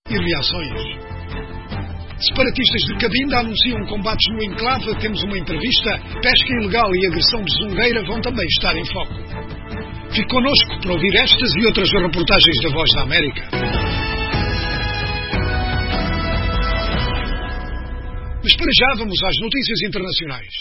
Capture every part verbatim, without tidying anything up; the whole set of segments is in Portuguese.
e reações. Separatistas de Cabinda anunciam combates no enclave. Temos uma entrevista. Pesca ilegal e agressão de Zungueira vão também estar em foco. Fique connosco para ouvir estas e outras reportagens da Voz da América. Mas para já vamos às notícias internacionais.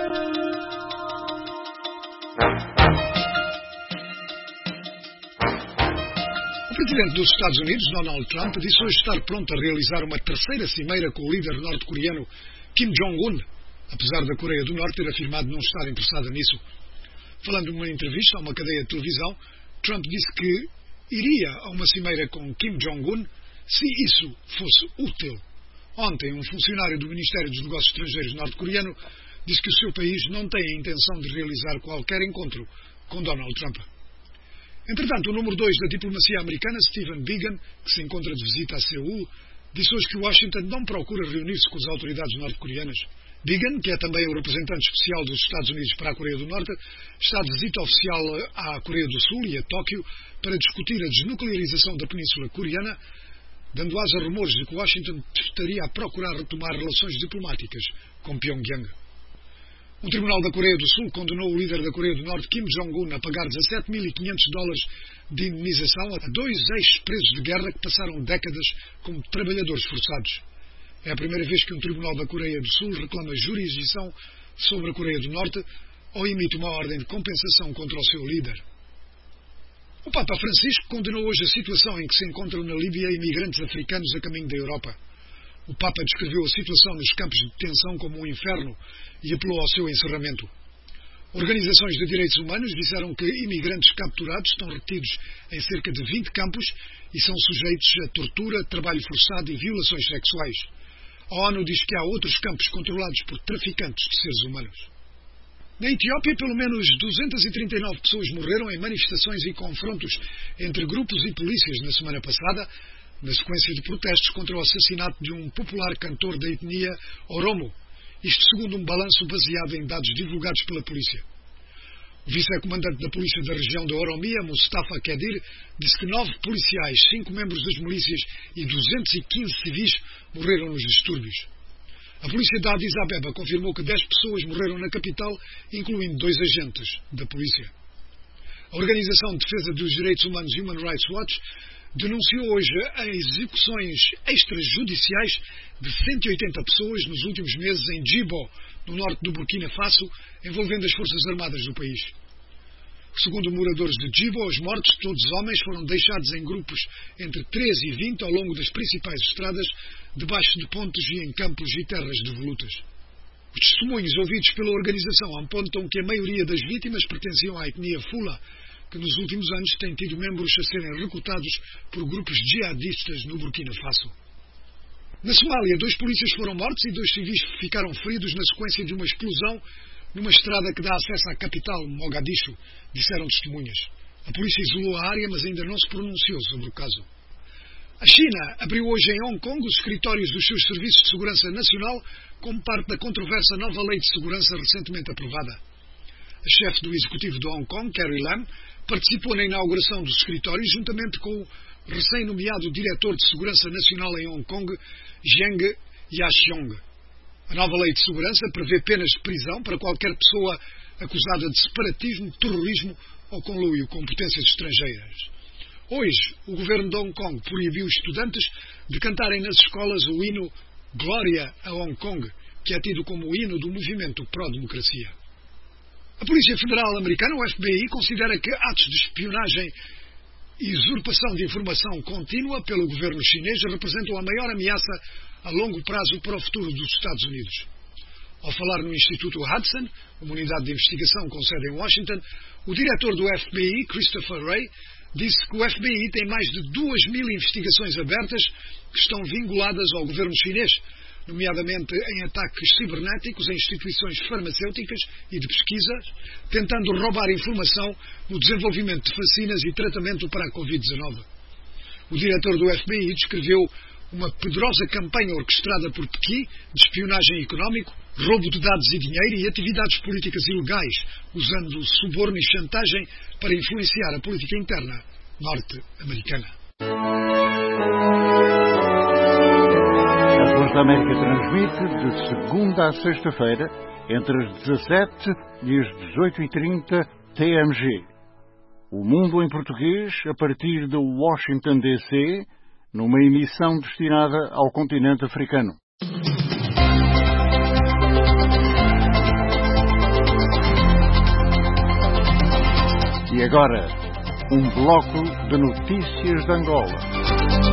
O presidente dos Estados Unidos, Donald Trump, disse hoje estar pronto a realizar uma terceira cimeira com o líder norte-coreano Kim Jong-un, apesar da Coreia do Norte ter afirmado não estar interessada nisso. Falando numa entrevista a uma cadeia de televisão, Trump disse que iria a uma cimeira com Kim Jong-un se isso fosse útil. Ontem, um funcionário do Ministério dos Negócios Estrangeiros norte-coreano disse que o seu país não tem a intenção de realizar qualquer encontro com Donald Trump. Entretanto, o número dois da diplomacia americana, Stephen Biegun, que se encontra de visita a Seul, disse hoje que Washington não procura reunir-se com as autoridades norte-coreanas. Biegun, que é também o representante especial dos Estados Unidos para a Coreia do Norte, está de visita oficial à Coreia do Sul e a Tóquio para discutir a desnuclearização da Península Coreana, dando asa a rumores de que Washington estaria a procurar retomar relações diplomáticas com Pyongyang. Um tribunal da Coreia do Sul condenou o líder da Coreia do Norte, Kim Jong-un, a pagar dezassete mil e quinhentos dólares de indemnização a dois ex-presos de guerra que passaram décadas como trabalhadores forçados. É a primeira vez que um tribunal da Coreia do Sul reclama jurisdição sobre a Coreia do Norte ou emite uma ordem de compensação contra o seu líder. O Papa Francisco condenou hoje a situação em que se encontram na Líbia imigrantes africanos a caminho da Europa. O Papa descreveu a situação nos campos de detenção como um inferno e apelou ao seu encerramento. Organizações de direitos humanos disseram que imigrantes capturados estão retidos em cerca de vinte campos e são sujeitos a tortura, trabalho forçado e violações sexuais. A ONU diz que há outros campos controlados por traficantes de seres humanos. Na Etiópia, pelo menos duzentas e trinta e nove pessoas morreram em manifestações e confrontos entre grupos e polícias na semana passada, na sequência de protestos contra o assassinato de um popular cantor da etnia Oromo, isto segundo um balanço baseado em dados divulgados pela polícia. O vice-comandante da polícia da região da Oromia, Mustafa Kedir, disse que nove policiais, cinco membros das milícias e duzentos e quinze civis morreram nos distúrbios. A polícia de Addis Abeba confirmou que dez pessoas morreram na capital, incluindo dois agentes da polícia. A Organização de Defesa dos Direitos Humanos Human Rights Watch denunciou hoje as execuções extrajudiciais de cento e oitenta pessoas nos últimos meses em Djibo, no norte do Burkina Faso, envolvendo as Forças Armadas do país. Segundo moradores de Djibo, os mortos, todos homens, foram deixados em grupos entre treze e vinte ao longo das principais estradas, debaixo de pontes e em campos e terras devolutas. Os testemunhos ouvidos pela organização apontam que a maioria das vítimas pertenciam à etnia Fula, que nos últimos anos tem tido membros a serem recrutados por grupos jihadistas no Burkina Faso. Na Somália, dois polícias foram mortos e dois civis ficaram feridos na sequência de uma explosão numa estrada que dá acesso à capital, Mogadishu, disseram testemunhas. A polícia isolou a área, mas ainda não se pronunciou sobre o caso. A China abriu hoje em Hong Kong os escritórios dos seus serviços de segurança nacional como parte da controversa nova lei de segurança recentemente aprovada. A chefe do executivo de Hong Kong, Carrie Lam, participou na inauguração dos escritórios juntamente com o recém-nomeado diretor de Segurança Nacional em Hong Kong, Zheng Yaxiong. A nova lei de segurança prevê penas de prisão para qualquer pessoa acusada de separatismo, terrorismo ou conluio com potências estrangeiras. Hoje, o governo de Hong Kong proibiu estudantes de cantarem nas escolas o hino Glória a Hong Kong, que é tido como o hino do movimento pró-democracia. A Polícia Federal Americana, o F B I, considera que atos de espionagem e usurpação de informação contínua pelo governo chinês representam a maior ameaça a longo prazo para o futuro dos Estados Unidos. Ao falar no Instituto Hudson, uma unidade de investigação com sede em Washington, o diretor do F B I, Christopher Wray, disse que o F B I tem mais de duas mil investigações abertas que estão vinculadas ao governo chinês, nomeadamente em ataques cibernéticos a instituições farmacêuticas e de pesquisa, tentando roubar informação no desenvolvimento de vacinas e tratamento para a covid dezenove. O diretor do F B I descreveu uma poderosa campanha orquestrada por Pequim de espionagem económico, roubo de dados e dinheiro e atividades políticas ilegais, usando suborno e chantagem para influenciar a política interna norte-americana. Voz da América transmite de segunda a sexta-feira, entre as dezassete e as dezoito e trinta T M G. O Mundo em Português, a partir de Washington, D C, numa emissão destinada ao continente africano. E agora, um bloco de notícias de Angola.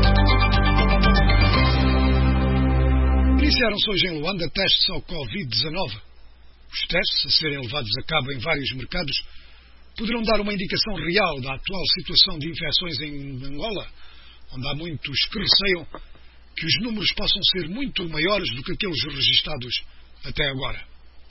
Iniciaram-se hoje em Luanda testes ao covid dezenove. Os testes, a serem levados a cabo em vários mercados, poderão dar uma indicação real da atual situação de infecções em Angola, onde há muitos que receiam que os números possam ser muito maiores do que aqueles registados até agora.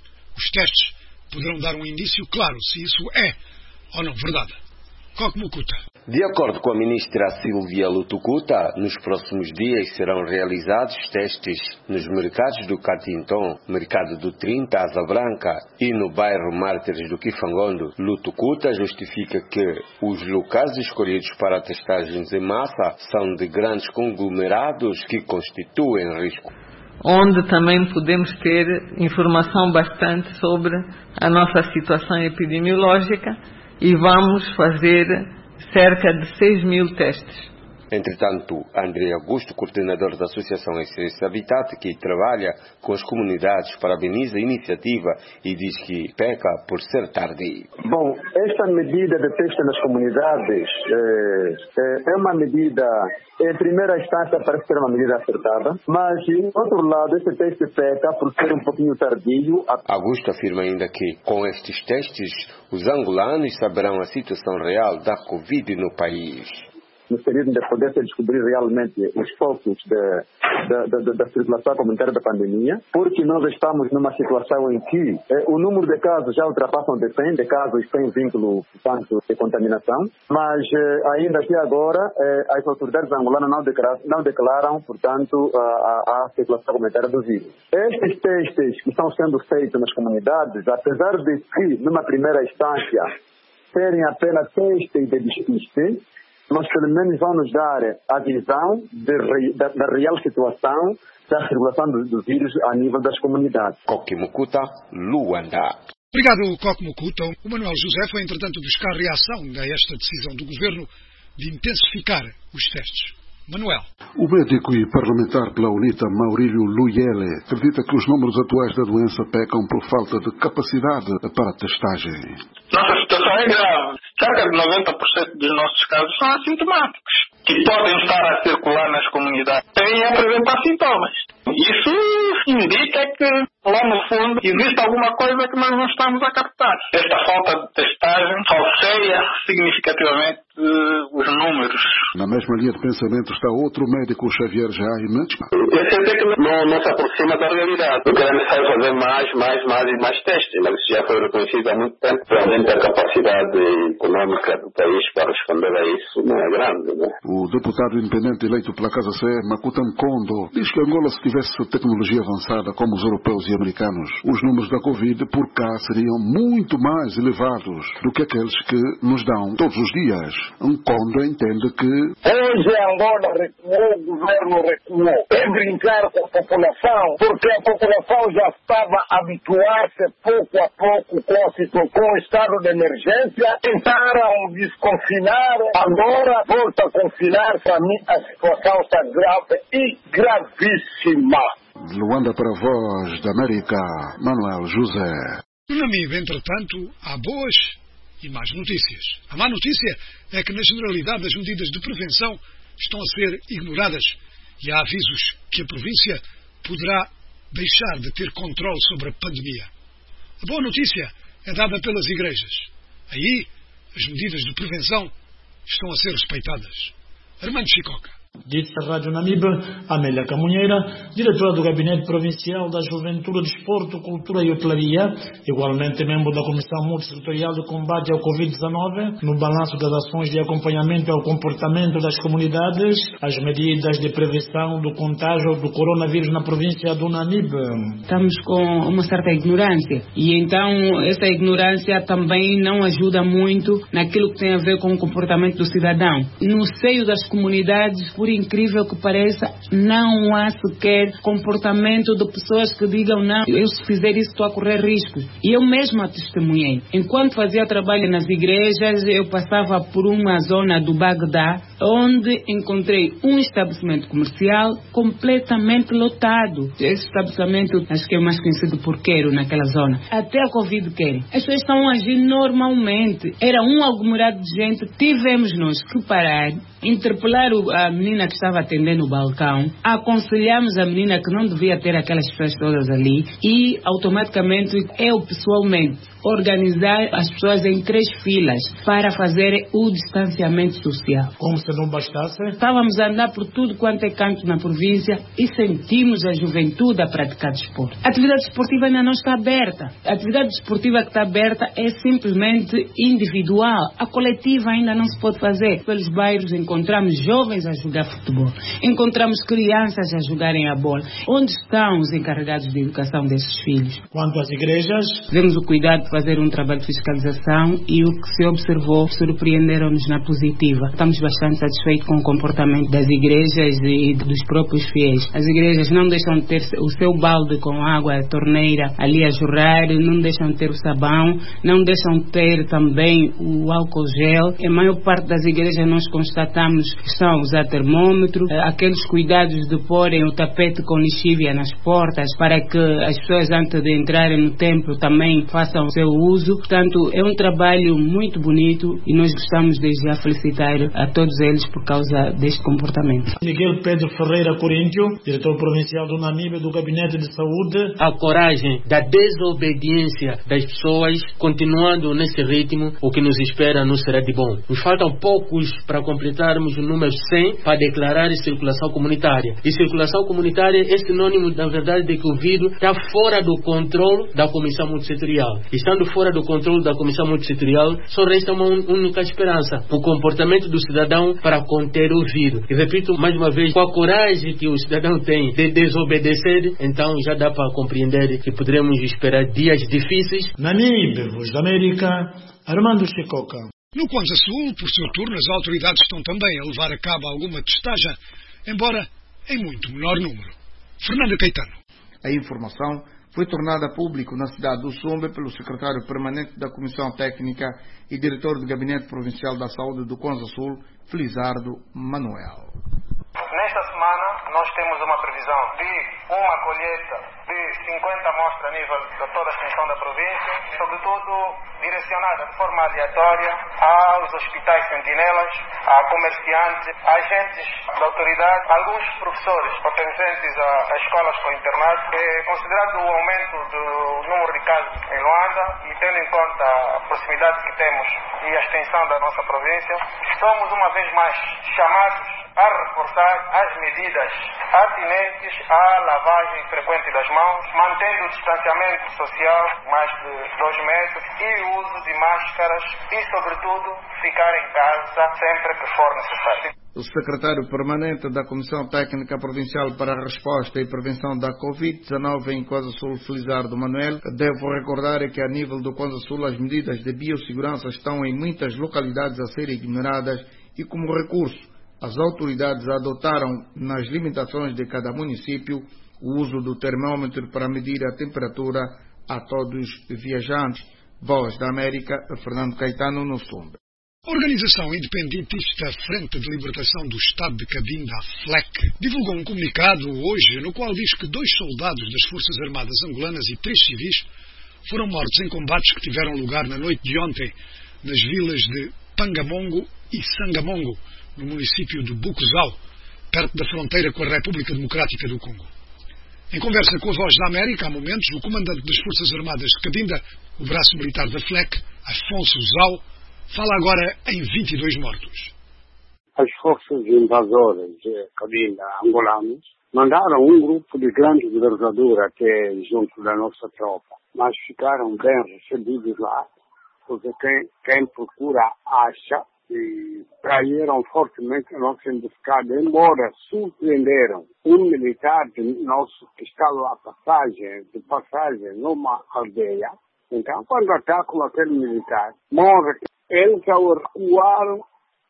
Os testes poderão dar um indício claro se isso é ou não verdade. Coque Mukuta. De acordo com a ministra Silvia Lutukuta, nos próximos dias serão realizados testes nos mercados do Catinton, Mercado do trinta, Asa Branca e no bairro Mártires do Kifangondo. Lutukuta justifica que os locais escolhidos para testagens em massa são de grandes conglomerados que constituem risco. Onde também podemos ter informação bastante sobre a nossa situação epidemiológica e vamos fazer cerca de seis mil testes. Entretanto, André Augusto, coordenador da Associação S S Habitat, que trabalha com as comunidades, parabeniza a iniciativa e diz que peca por ser tardio. Bom, esta medida de teste nas comunidades é, é uma medida, em primeira instância, parece ser uma medida acertada, mas, em outro lado, este teste peca por ser um pouquinho tardio. Augusto afirma ainda que, com estes testes, os angolanos saberão a situação real da Covid no país. No sentido de poder descobrir realmente os focos da, da, da, da circulação comunitária da pandemia, porque nós estamos numa situação em que eh, o número de casos já ultrapassam de cem, de casos sem vínculo, portanto, de contaminação, mas eh, ainda até agora eh, as autoridades angolanas não declaram, não declaram portanto, a, a, a circulação comunitária do vírus. Estes testes que estão sendo feitos nas comunidades, apesar de que, numa primeira instância, serem apenas testes de despiste, mas pelo menos vão nos dar a visão de, da, da real situação da circulação do, do vírus a nível das comunidades. Coque Mukuta, Luanda. Obrigado, Coque Mukuta. O Manuel José foi, entretanto, buscar reação a esta decisão do Governo de intensificar os testes. Manuel. O médico e parlamentar pela UNITA, Maurílio Luyele, acredita que os números atuais da doença pecam por falta de capacidade para a testagem. Nossa situação é grave. Cerca de noventa por cento dos nossos casos são assintomáticos, que podem estar a circular nas comunidades sem apresentar sintomas. Isso indica que, lá no fundo, existe alguma coisa que nós não estamos a captar. Esta falta de testagem falseia significativamente uh, os números. Na mesma linha de pensamento está outro médico, Xavier Jaime. Esse é que não, não se aproxima da realidade. O que é necessário fazer mais, mais, mais e mais testes. Mas isso já foi reconhecido há muito tempo. Realmente a capacidade econômica do país para responder a isso não é grande, né? O deputado independente eleito pela Casa C, Makuta Mkondo, diz que Angola, se tivesse tecnologia avançada como os europeus e americanos, os números da Covid por cá seriam muito mais elevados do que aqueles que nos dão todos os dias. Mkondo entende que hoje Angola recuou, o governo recuou. É brincar com a população, porque a população já estava a habituar-se pouco a pouco com, com o estado de emergência. Tentaram desconfinar, agora volta a confinar. Para mim a situação está grave e gravíssima. De Luanda para a Voz da América, Manuel José. No Namibe, entretanto, há boas e más notícias. A má notícia é que, na generalidade, as medidas de prevenção estão a ser ignoradas e há avisos que a província poderá deixar de ter controle sobre a pandemia. A boa notícia é dada pelas igrejas. Aí, as medidas de prevenção estão a ser respeitadas. Armando Chicoca. Disse a Rádio Namibe, Amélia Camunheira, diretora do Gabinete Provincial da Juventude, Desporto, Cultura e Hotelaria, igualmente membro da Comissão Multissetorial de Combate ao covid dezenove, no balanço das ações de acompanhamento ao comportamento das comunidades, as medidas de prevenção do contágio do coronavírus na província do Namibe. Estamos com uma certa ignorância e então essa ignorância também não ajuda muito naquilo que tem a ver com o comportamento do cidadão. No seio das comunidades por incrível que pareça, não há sequer comportamento de pessoas que digam não, eu se fizer isso estou a correr riscos. E eu mesma testemunhei. Enquanto fazia trabalho nas igrejas, eu passava por uma zona do Bagdá, onde encontrei um estabelecimento comercial completamente lotado. Esse estabelecimento, acho que é mais conhecido por Quero, naquela zona. Até a Covid querem. As pessoas estão agindo normalmente. Era um aglomerado de gente. Tivemos nós que parar, interpelar a menina que estava atendendo o balcão, aconselhamos a menina que não devia ter aquelas pessoas todas ali e automaticamente eu pessoalmente organizar as pessoas em três filas para fazer o distanciamento social. Como se não bastasse? Estávamos a andar por tudo quanto é canto na província e sentimos a juventude a praticar desporto. A atividade desportiva ainda não está aberta. A atividade desportiva que está aberta é simplesmente individual. A coletiva ainda não se pode fazer. Pelos bairros encontramos jovens a jogar futebol. Encontramos crianças a jogarem a bola. Onde estão os encarregados de educação desses filhos? Quanto às igrejas, tivemos o cuidado de fazer um trabalho de fiscalização e o que se observou surpreenderam-nos na positiva. Estamos bastante satisfeitos com o comportamento das igrejas e dos próprios fiéis. As igrejas não deixam de ter o seu balde com água, a torneira ali a jorrar, não deixam de ter o sabão, não deixam de ter também o álcool gel. A maior parte das igrejas nós constatamos que estão a usar termômetro, aqueles cuidados de porem o tapete com lixívia nas portas para que as pessoas antes de entrarem no templo também façam o seu uso. Portanto, é um trabalho muito bonito e nós gostamos de já felicitar a todos eles por causa deste comportamento. Miguel Pedro Ferreira Coríntio, diretor provincial do Namíbia do Gabinete de Saúde. A coragem da desobediência das pessoas, continuando nesse ritmo, o que nos espera não será de bom. Nos faltam poucos para completarmos o número cem para declarar circulação comunitária. E circulação comunitária é sinônimo, na verdade, de que o vírus está fora do controle da Comissão Multissetorial. Estando fora do controle da Comissão Multissetorial, só resta uma única esperança: o comportamento do cidadão para conter o vírus. E repito mais uma vez, com a coragem que o cidadão tem de desobedecer, então já dá para compreender que poderemos esperar dias difíceis. Namíbia, Voz da América, Armando Chicoca. No Kwanza Sul, por seu turno, as autoridades estão também a levar a cabo alguma testagem, embora em muito menor número. Fernando Caetano. A informação foi tornada pública na cidade do Sumbe pelo secretário permanente da Comissão Técnica e diretor do Gabinete Provincial da Saúde do Kwanza Sul, Felizardo Manuel. Nesta semana, nós temos uma previsão de uma colheita de cinquenta amostras a nível de toda a extensão da província, sobretudo direcionada de forma aleatória aos hospitais sentinelas, a comerciantes, a agentes da autoridade, alguns professores pertencentes a, a escolas com internato. É, considerado o aumento do número de casos em Luanda e tendo em conta a proximidade que temos e a extensão da nossa província, somos uma vez mais chamados a reforçar as medidas atinentes à lavagem frequente das mãos, mantendo o distanciamento social mais de dois metros e o uso de máscaras e, sobretudo, ficar em casa sempre que for necessário. O secretário permanente da Comissão Técnica Provincial para a Resposta e Prevenção da covid dezenove em Kwanza Sul, Felizardo Manuel, devo recordar que a nível do Kwanza Sul as medidas de biossegurança estão em muitas localidades a serem ignoradas e, como recurso, as autoridades adotaram, nas limitações de cada município, o uso do termômetro para medir a temperatura a todos os viajantes. Voz da América, Fernando Caetano, no Sumbe. A organização independentista Frente de Libertação do Estado de Cabinda, a F L E C, divulgou um comunicado hoje no qual diz que dois soldados das Forças Armadas angolanas e três civis foram mortos em combates que tiveram lugar na noite de ontem nas vilas de Pangamongo e Sangamongo, no município de Bucuzal, perto da fronteira com a República Democrática do Congo. Em conversa com a Voz da América, há momentos, o comandante das Forças Armadas de Cabinda, o braço militar da F L E C, Afonso Zau, fala agora em vinte e dois mortos. As forças invasoras de Cabinda, angolanos, mandaram um grupo de grande envergadura até junto da nossa tropa, mas ficaram bem recebidos lá, porque quem, quem procura acha, e traíram fortemente a nossa emboscada, embora surpreenderam um militar nosso que estava a passagem, de passagem numa aldeia. Então, quando atacam aquele militar, morre. Eles, ao recuar,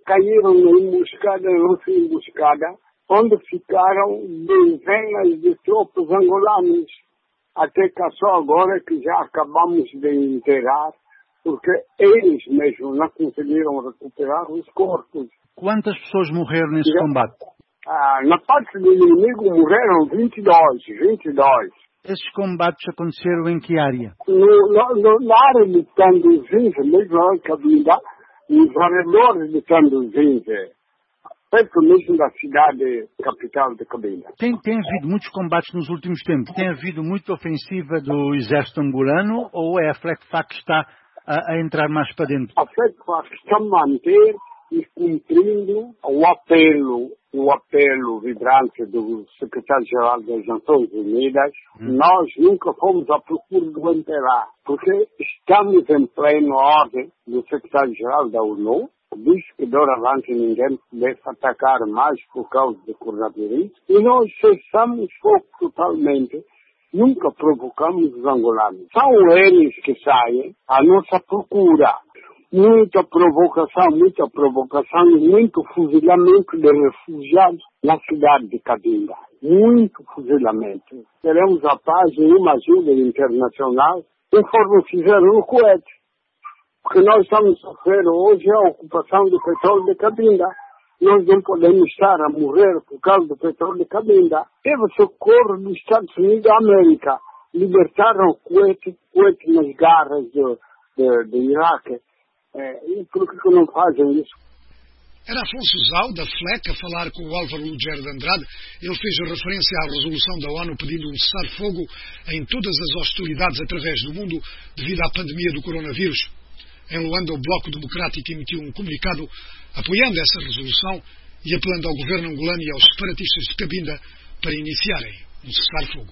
caíram na emboscada, não foi emboscada, onde ficaram dezenas de tropas angolanos. Até que só agora que já acabamos de enterrar, porque eles mesmos não conseguiram recuperar os corpos. Quantas pessoas morreram nesse já, combate? Ah, na parte do inimigo morreram vinte e dois, vinte e dois. Esses combates aconteceram em que área? No, no, na área de Tanduzinze, mesmo na Cabinda, nos arredores de Tanduzinze, perto mesmo da cidade capital de Cabinda. Tem, tem havido muitos combates nos últimos tempos? Tem havido muita ofensiva do exército angolano ou é a FLECFAC que está a, a entrar mais para dentro? A FLECFAC está a manter e cumprindo o apelo, o apelo vibrante do secretário-geral das Nações Unidas. Hum. Nós nunca fomos à procura do enterrar, porque estamos em plena ordem do secretário-geral da ONU, diz que doravante ninguém deve atacar mais por causa do coronavírus, e nós cessamos fogo totalmente. Nunca provocamos os angolanos. São eles que saem à nossa procura. Muita provocação, muita provocação e muito fuzilamento de refugiados na cidade de Cabinda. Muito fuzilamento. Queremos a paz e uma ajuda internacional, conforme fizeram no Kuwait. Porque nós estamos sofrendo hoje a ocupação do petróleo de Cabinda. Nós não podemos estar a morrer por causa do petróleo de Cabinda. Teve socorro dos Estados Unidos da América. Libertaram o Kuwait, Kuwait nas garras do, do, do Iraque. É, e por que não fazem isso? Era Afonso Zau, da FLEC, a falar com o Álvaro Lugero de Andrade. Ele fez a referência à resolução da ONU pedindo um cessar-fogo em todas as hostilidades através do mundo devido à pandemia do coronavírus. Em Luanda, o Bloco Democrático emitiu um comunicado apoiando essa resolução e apelando ao governo angolano e aos separatistas de Cabinda para iniciarem um cessar-fogo.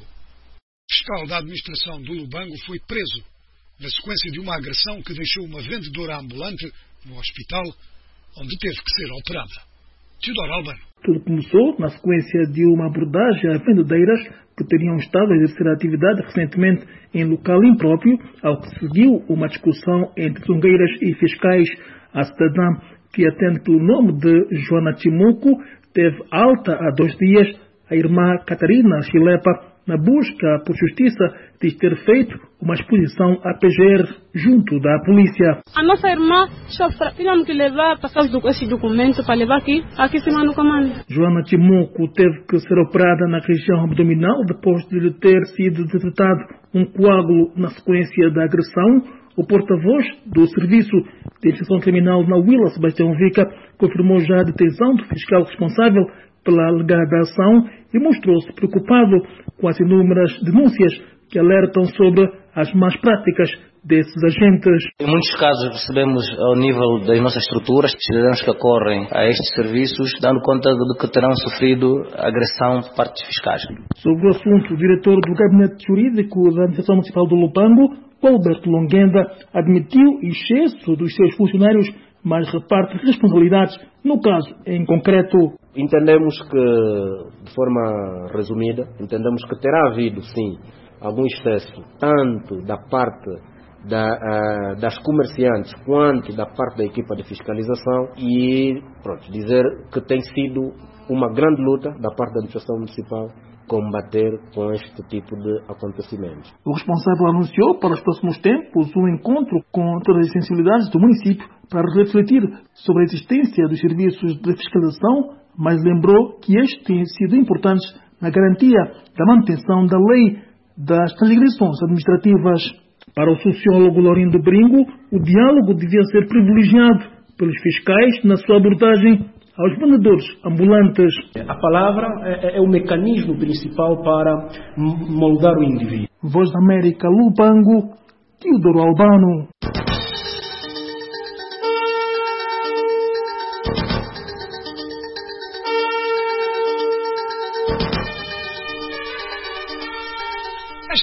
O fiscal da administração do Lubango foi preso na sequência de uma agressão que deixou uma vendedora ambulante no hospital, onde teve que ser operada. Teodoro Albano. Tudo começou na sequência de uma abordagem a vendedeiras que teriam estado a exercer a atividade recentemente em local impróprio, ao que seguiu uma discussão entre zungueiras e fiscais. A cidadã, que atende pelo nome de Joana Timuco, teve alta há dois dias. A irmã Catarina Chilepa, na busca por justiça, diz ter feito uma exposição à P G R junto da polícia. A nossa irmã sofre, tivemos que levar, passar esse documento para levar aqui, aqui em cima no comando. Joana Timuco teve que ser operada na região abdominal depois de lhe ter sido detectado um coágulo na sequência da agressão. O porta-voz do Serviço de Investigação Criminal na Willa, Sebastião Vica, confirmou já a detenção do fiscal responsável pela alegada ação e mostrou-se preocupado com as inúmeras denúncias que alertam sobre as más práticas desses agentes. Em muitos casos recebemos ao nível das nossas estruturas cidadãos que acorrem a estes serviços dando conta de que terão sofrido agressão por parte dos fiscais. Sobre o assunto, o diretor do Gabinete Jurídico da Administração Municipal do Lubango, Alberto Longuenda, admitiu excesso dos seus funcionários, mas reparte responsabilidades no caso em concreto. Entendemos que, de forma resumida, entendemos que terá havido, sim, algum excesso, tanto da parte da, uh, das comerciantes quanto da parte da equipa de fiscalização e, pronto, dizer que tem sido uma grande luta da parte da administração municipal combater com este tipo de acontecimentos. O responsável anunciou para os próximos tempos um encontro com todas as sensibilidades do município para refletir sobre a existência dos serviços de fiscalização, mas lembrou que estes têm sido importantes na garantia da manutenção da lei das transgressões administrativas. Para o sociólogo Laurindo Bringo, o diálogo devia ser privilegiado pelos fiscais na sua abordagem aos vendedores ambulantes. A palavra é, é o mecanismo principal para moldar o indivíduo. Voz da América, Lubango, Teodoro Albano.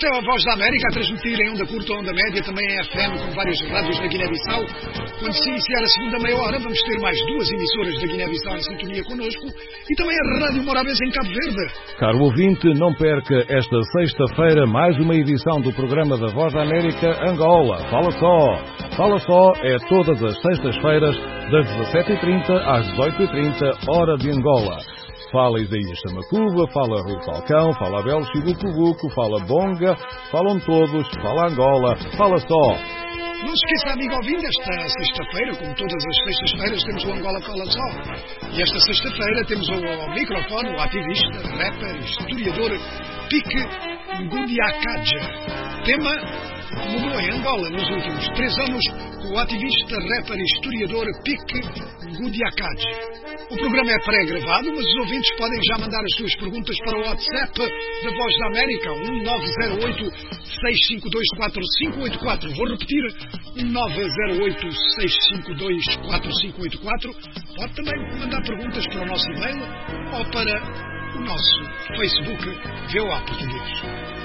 Esta é a Voz da América, a transmitir em onda curta, onda média, também em F M, com várias rádios da Guiné-Bissau. Quando se iniciar a segunda meia hora, vamos ter mais duas emissoras da Guiné-Bissau em sintonia connosco e também a Rádio Morabeza em Cabo Verde. Caro ouvinte, não perca esta sexta-feira mais uma edição do programa da Voz da América Angola. Fala só! Fala só é todas as sextas-feiras, das dezassete e trinta às dezoito e trinta, hora de Angola. Fala Isaías Samacuba, fala Rui Falcão, fala Abel Chibucubuco, fala Bonga, falam todos, fala Angola, fala só. Não se esqueça, amigo ouvinte, esta sexta-feira, como todas as sextas-feiras, temos o Angola Fala Só. E esta sexta-feira temos ao, ao microfone o ativista, rapper, historiador Pique Ngudiakaja. Tema mudou em Angola nos últimos três anos com o ativista, rapper e historiador Pique Ngudiakaja. O programa é pré-gravado, mas os ouvintes podem já mandar as suas perguntas para o WhatsApp da Voz da América, um nove zero oito, seis cinco dois, quatro cinco oito quatro. Vou repetir, um nove zero oito, seis cinco dois, quatro cinco oito quatro. Pode também mandar perguntas para o nosso e-mail ou para o nosso Facebook V O A Português.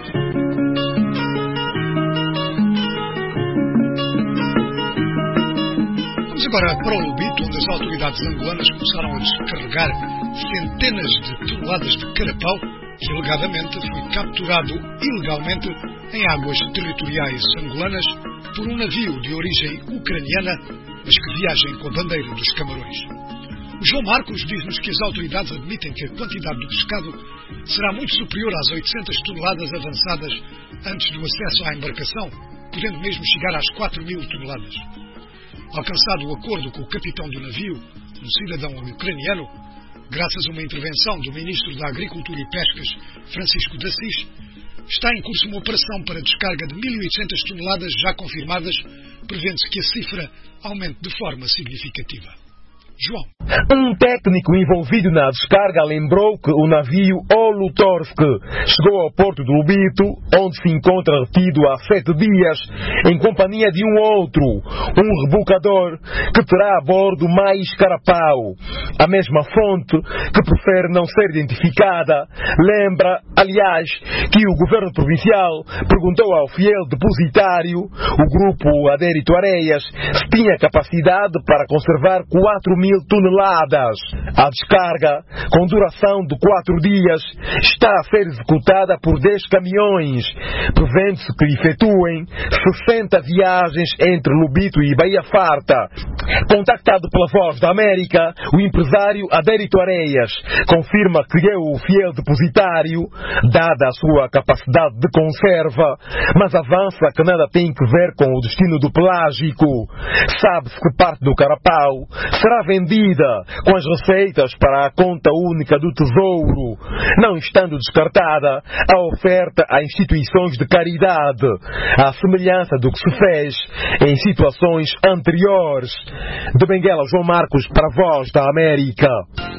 Vamos agora para o Lubito, onde as autoridades angolanas começaram a descarregar centenas de toneladas de carapau que alegadamente foi capturado ilegalmente em águas territoriais angolanas por um navio de origem ucraniana, mas que viaja com a bandeira dos Camarões. O João Marcos diz-nos que as autoridades admitem que a quantidade do pescado será muito superior às oitocentas toneladas avançadas antes do acesso à embarcação, podendo mesmo chegar às quatro mil toneladas. Alcançado o acordo com o capitão do navio, um cidadão ucraniano, graças a uma intervenção do Ministro da Agricultura e Pescas, Francisco de Assis, está em curso uma operação para descarga de mil e oitocentas toneladas já confirmadas, prevendo-se que a cifra aumente de forma significativa. João. Um técnico envolvido na descarga lembrou que o navio Olutorsk chegou ao porto do Lubito, onde se encontra retido há sete dias, em companhia de um outro, um rebocador, que terá a bordo mais carapau. A mesma fonte, que prefere não ser identificada, lembra, aliás, que o governo provincial perguntou ao fiel depositário, o grupo Adérito Areias, se tinha capacidade para conservar quatro mil toneladas. A descarga, com duração de quatro dias, está a ser executada por dez caminhões, prevendo-se que efetuem sessenta viagens entre Lubito e Baía Farta. Contactado pela Voz da América, o empresário Adérito Areias confirma que é o fiel depositário, dada a sua capacidade de conserva, mas avança que nada tem que ver com o destino do pelágico. Sabe-se que parte do carapau será vendida com as receitas para a conta única do Tesouro, não estando descartada a oferta a instituições de caridade, à semelhança do que se fez em situações anteriores. De Benguela, João Marcos, para a Voz da América.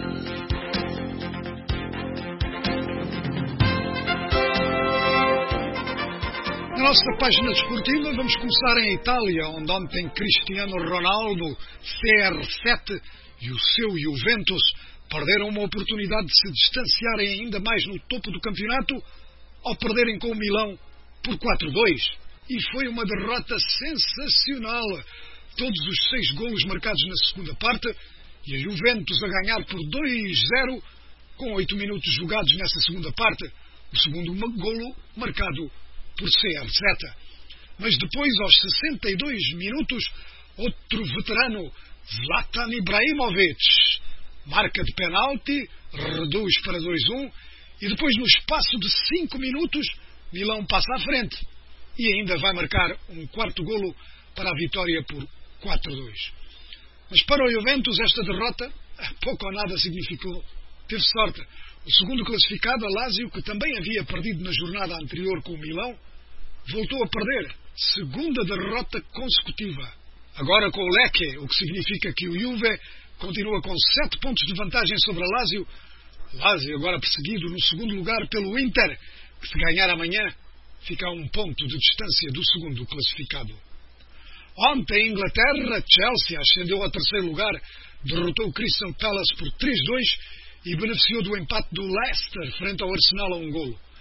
Na nossa página desportiva vamos começar em Itália, onde ontem Cristiano Ronaldo, C R sete e o seu Juventus perderam uma oportunidade de se distanciarem ainda mais no topo do campeonato ao perderem com o Milão por quatro a dois. E foi uma derrota sensacional. Todos os seis golos marcados na segunda parte e a Juventus a ganhar por dois a zero com oito minutos jogados nessa segunda parte. O segundo golo marcado por C R sete. Mas depois, aos sessenta e dois minutos, outro veterano, Zlatan Ibrahimovic, marca de penalti, reduz para dois a um, e depois, no espaço de cinco minutos, Milão passa à frente e ainda vai marcar um quarto golo para a vitória por quatro a dois. Mas para o Juventus esta derrota pouco ou nada significou. Teve sorte. O segundo classificado, a Lazio, que também havia perdido na jornada anterior com o Milão, voltou a perder. Segunda derrota consecutiva. Agora com o Lecce, o que significa que o Juve continua com sete pontos de vantagem sobre a Lazio. Lazio agora perseguido no segundo lugar pelo Inter, que se ganhar amanhã fica a um ponto de distância do segundo classificado. Ontem, em Inglaterra, Chelsea ascendeu ao terceiro lugar, derrotou o Crystal Palace por três a dois e beneficiou do empate do Leicester frente ao Arsenal a um golo.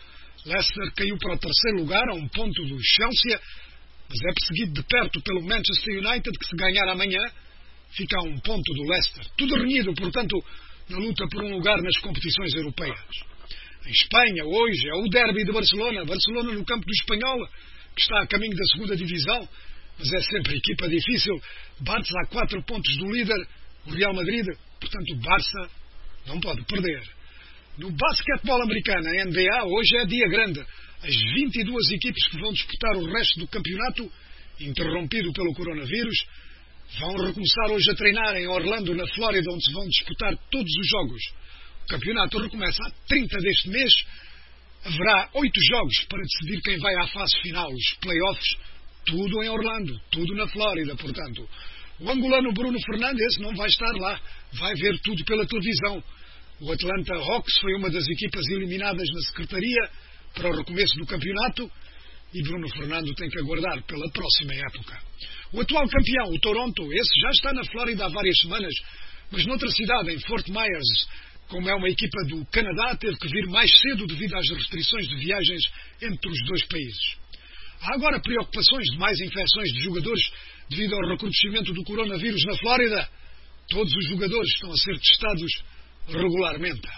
Leicester caiu para o terceiro lugar, a um ponto do Chelsea, mas é perseguido de perto pelo Manchester United, que se ganhar amanhã, fica a um ponto do Leicester. Tudo renhido, portanto, na luta por um lugar nas competições europeias. Em Espanha, hoje, é o derby de Barcelona. Barcelona no campo do Espanhol, que está a caminho da segunda divisão, mas é sempre equipa difícil. Bate-se a quatro pontos do líder, o Real Madrid. Portanto, o Barça não pode perder. No basquetebol americano, a N B A, hoje é dia grande. As vinte e duas equipes que vão disputar o resto do campeonato, interrompido pelo coronavírus, vão recomeçar hoje a treinar em Orlando, na Flórida, onde se vão disputar todos os jogos. O campeonato recomeça a trinta deste mês. Haverá oito jogos para decidir quem vai à fase final, os playoffs, tudo em Orlando, tudo na Flórida, portanto. O angolano Bruno Fernandes não vai estar lá, vai ver tudo pela televisão. O Atlanta Hawks foi uma das equipas eliminadas na secretaria para o recomeço do campeonato e Bruno Fernando tem que aguardar pela próxima época. O atual campeão, o Toronto, esse já está na Flórida há várias semanas, mas noutra cidade, em Fort Myers, como é uma equipa do Canadá, teve que vir mais cedo devido às restrições de viagens entre os dois países. Há agora preocupações de mais infecções de jogadores devido ao recrudescimento do coronavírus na Flórida. Todos os jogadores estão a ser testados regularmente.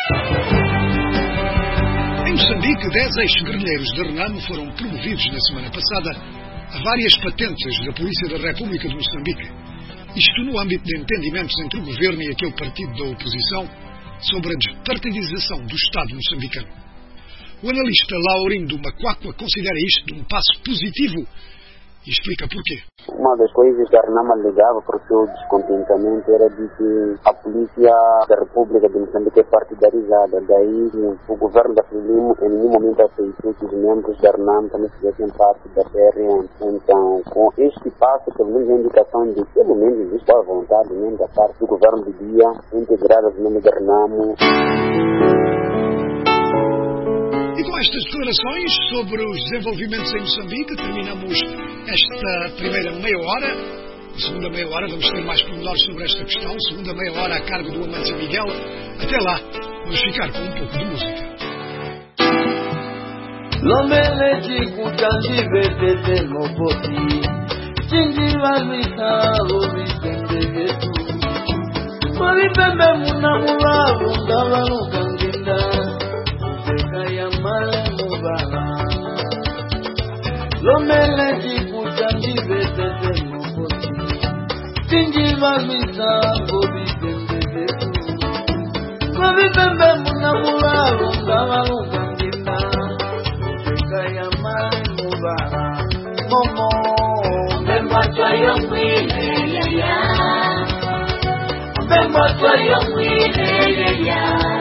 Em Moçambique, dez ex-guerrilheiros de Renamo foram promovidos na semana passada a várias patentes da Polícia da República de Moçambique. Isto no âmbito de entendimentos entre o governo e aquele partido da oposição sobre a despartidização do Estado moçambicano. O analista Laurindo Macuacua considera isto um passo positivo e explica porquê. Uma das coisas que a Renamo alegava para o seu descontentamento era de que a Polícia da República de Moçambique é partidarizada. Daí o governo da Frelimo em nenhum momento aceitou que os membros da Renamo também fizessem parte da P R M. Então, com este passo, pelo menos a indicação de pelo menos existe a vontade mesmo da parte do governo de dia integrar os membros da Renamo. E com estas declarações sobre os desenvolvimentos em Moçambique, terminamos esta primeira meia hora. Na segunda meia hora vamos ter mais pormenores sobre esta questão. Segunda meia hora a cargo do Amâncio Miguel. Até lá, vamos ficar com um pouco de música. Kaya malemu bala Lomele jikuta njibete zemo koti Tinjiva misa bobi tembe zetu Bobi tembe muna mularu Ndava lukangina Kaya malemu bala Momo Mbemba twayo mwile yaya Mbemba twayo mwile yaya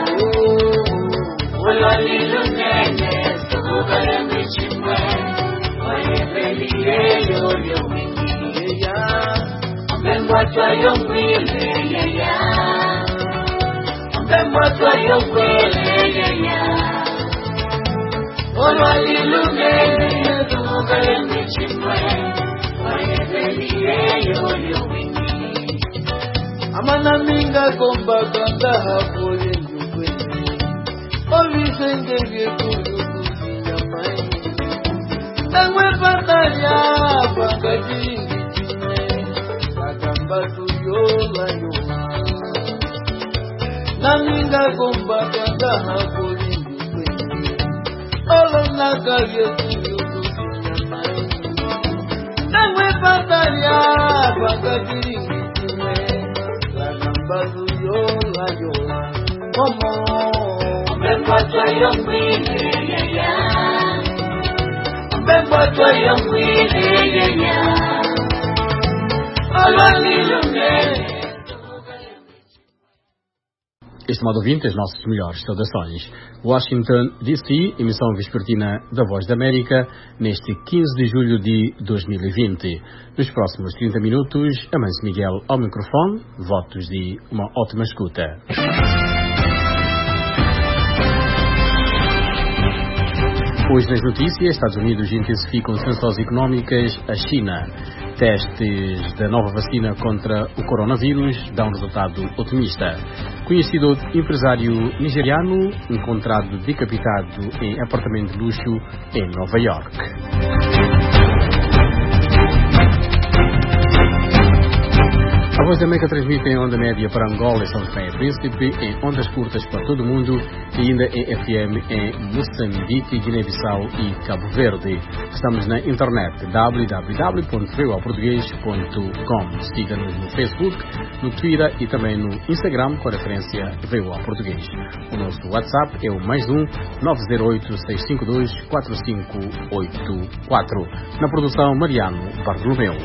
Ololi lunene, sukukale michimwe, oye belie yo yo wiki ya, mbemwatwa yo mwile ya, mbemwatwa yo mwile ya. Ololi lunene, sukukale michimwe, oye belie yo yo wiki. Amana minga komba kanda hapole. Olisende vyekundu kuzinyamai Nangwe pataria Pangajingi chime Kagamba tuyola yola Naminga komba kanda hapolindu kwenye Olo naka vyekundu kuzinyamai Nangwe pataria Pangajingi chime Kagamba tuyola yola Momo Mbemwatwa yo mwile yaya Mbemwatwa yo mwile yaya Ololi lunene. Estimado ouvinte, as nossas melhores saudações. Washington, D C, emissão vespertina da Voz da América, neste quinze de julho de dois mil e vinte. Nos próximos trinta minutos, Amâncio Miguel ao microfone, votos de uma ótima escuta. Hoje nas notícias, Estados Unidos intensificam sanções económicas à China. Testes da nova vacina contra o coronavírus dão resultado otimista. Conhecido empresário nigeriano encontrado decapitado em apartamento de luxo em Nova York. A Voz da América transmite em onda média para Angola e São Tomé e Príncipe, em ondas curtas para todo o mundo e ainda em F M em Moçambique, Guiné-Bissau e Cabo Verde. Estamos na internet w w w ponto voa português ponto com. Siga-nos no Facebook, no Twitter e também no Instagram com a referência Voa Português. O nosso WhatsApp é o mais um nove zero oito, seis cinco dois, quatro cinco oito quatro. Na produção, Mariano Bartolomeu.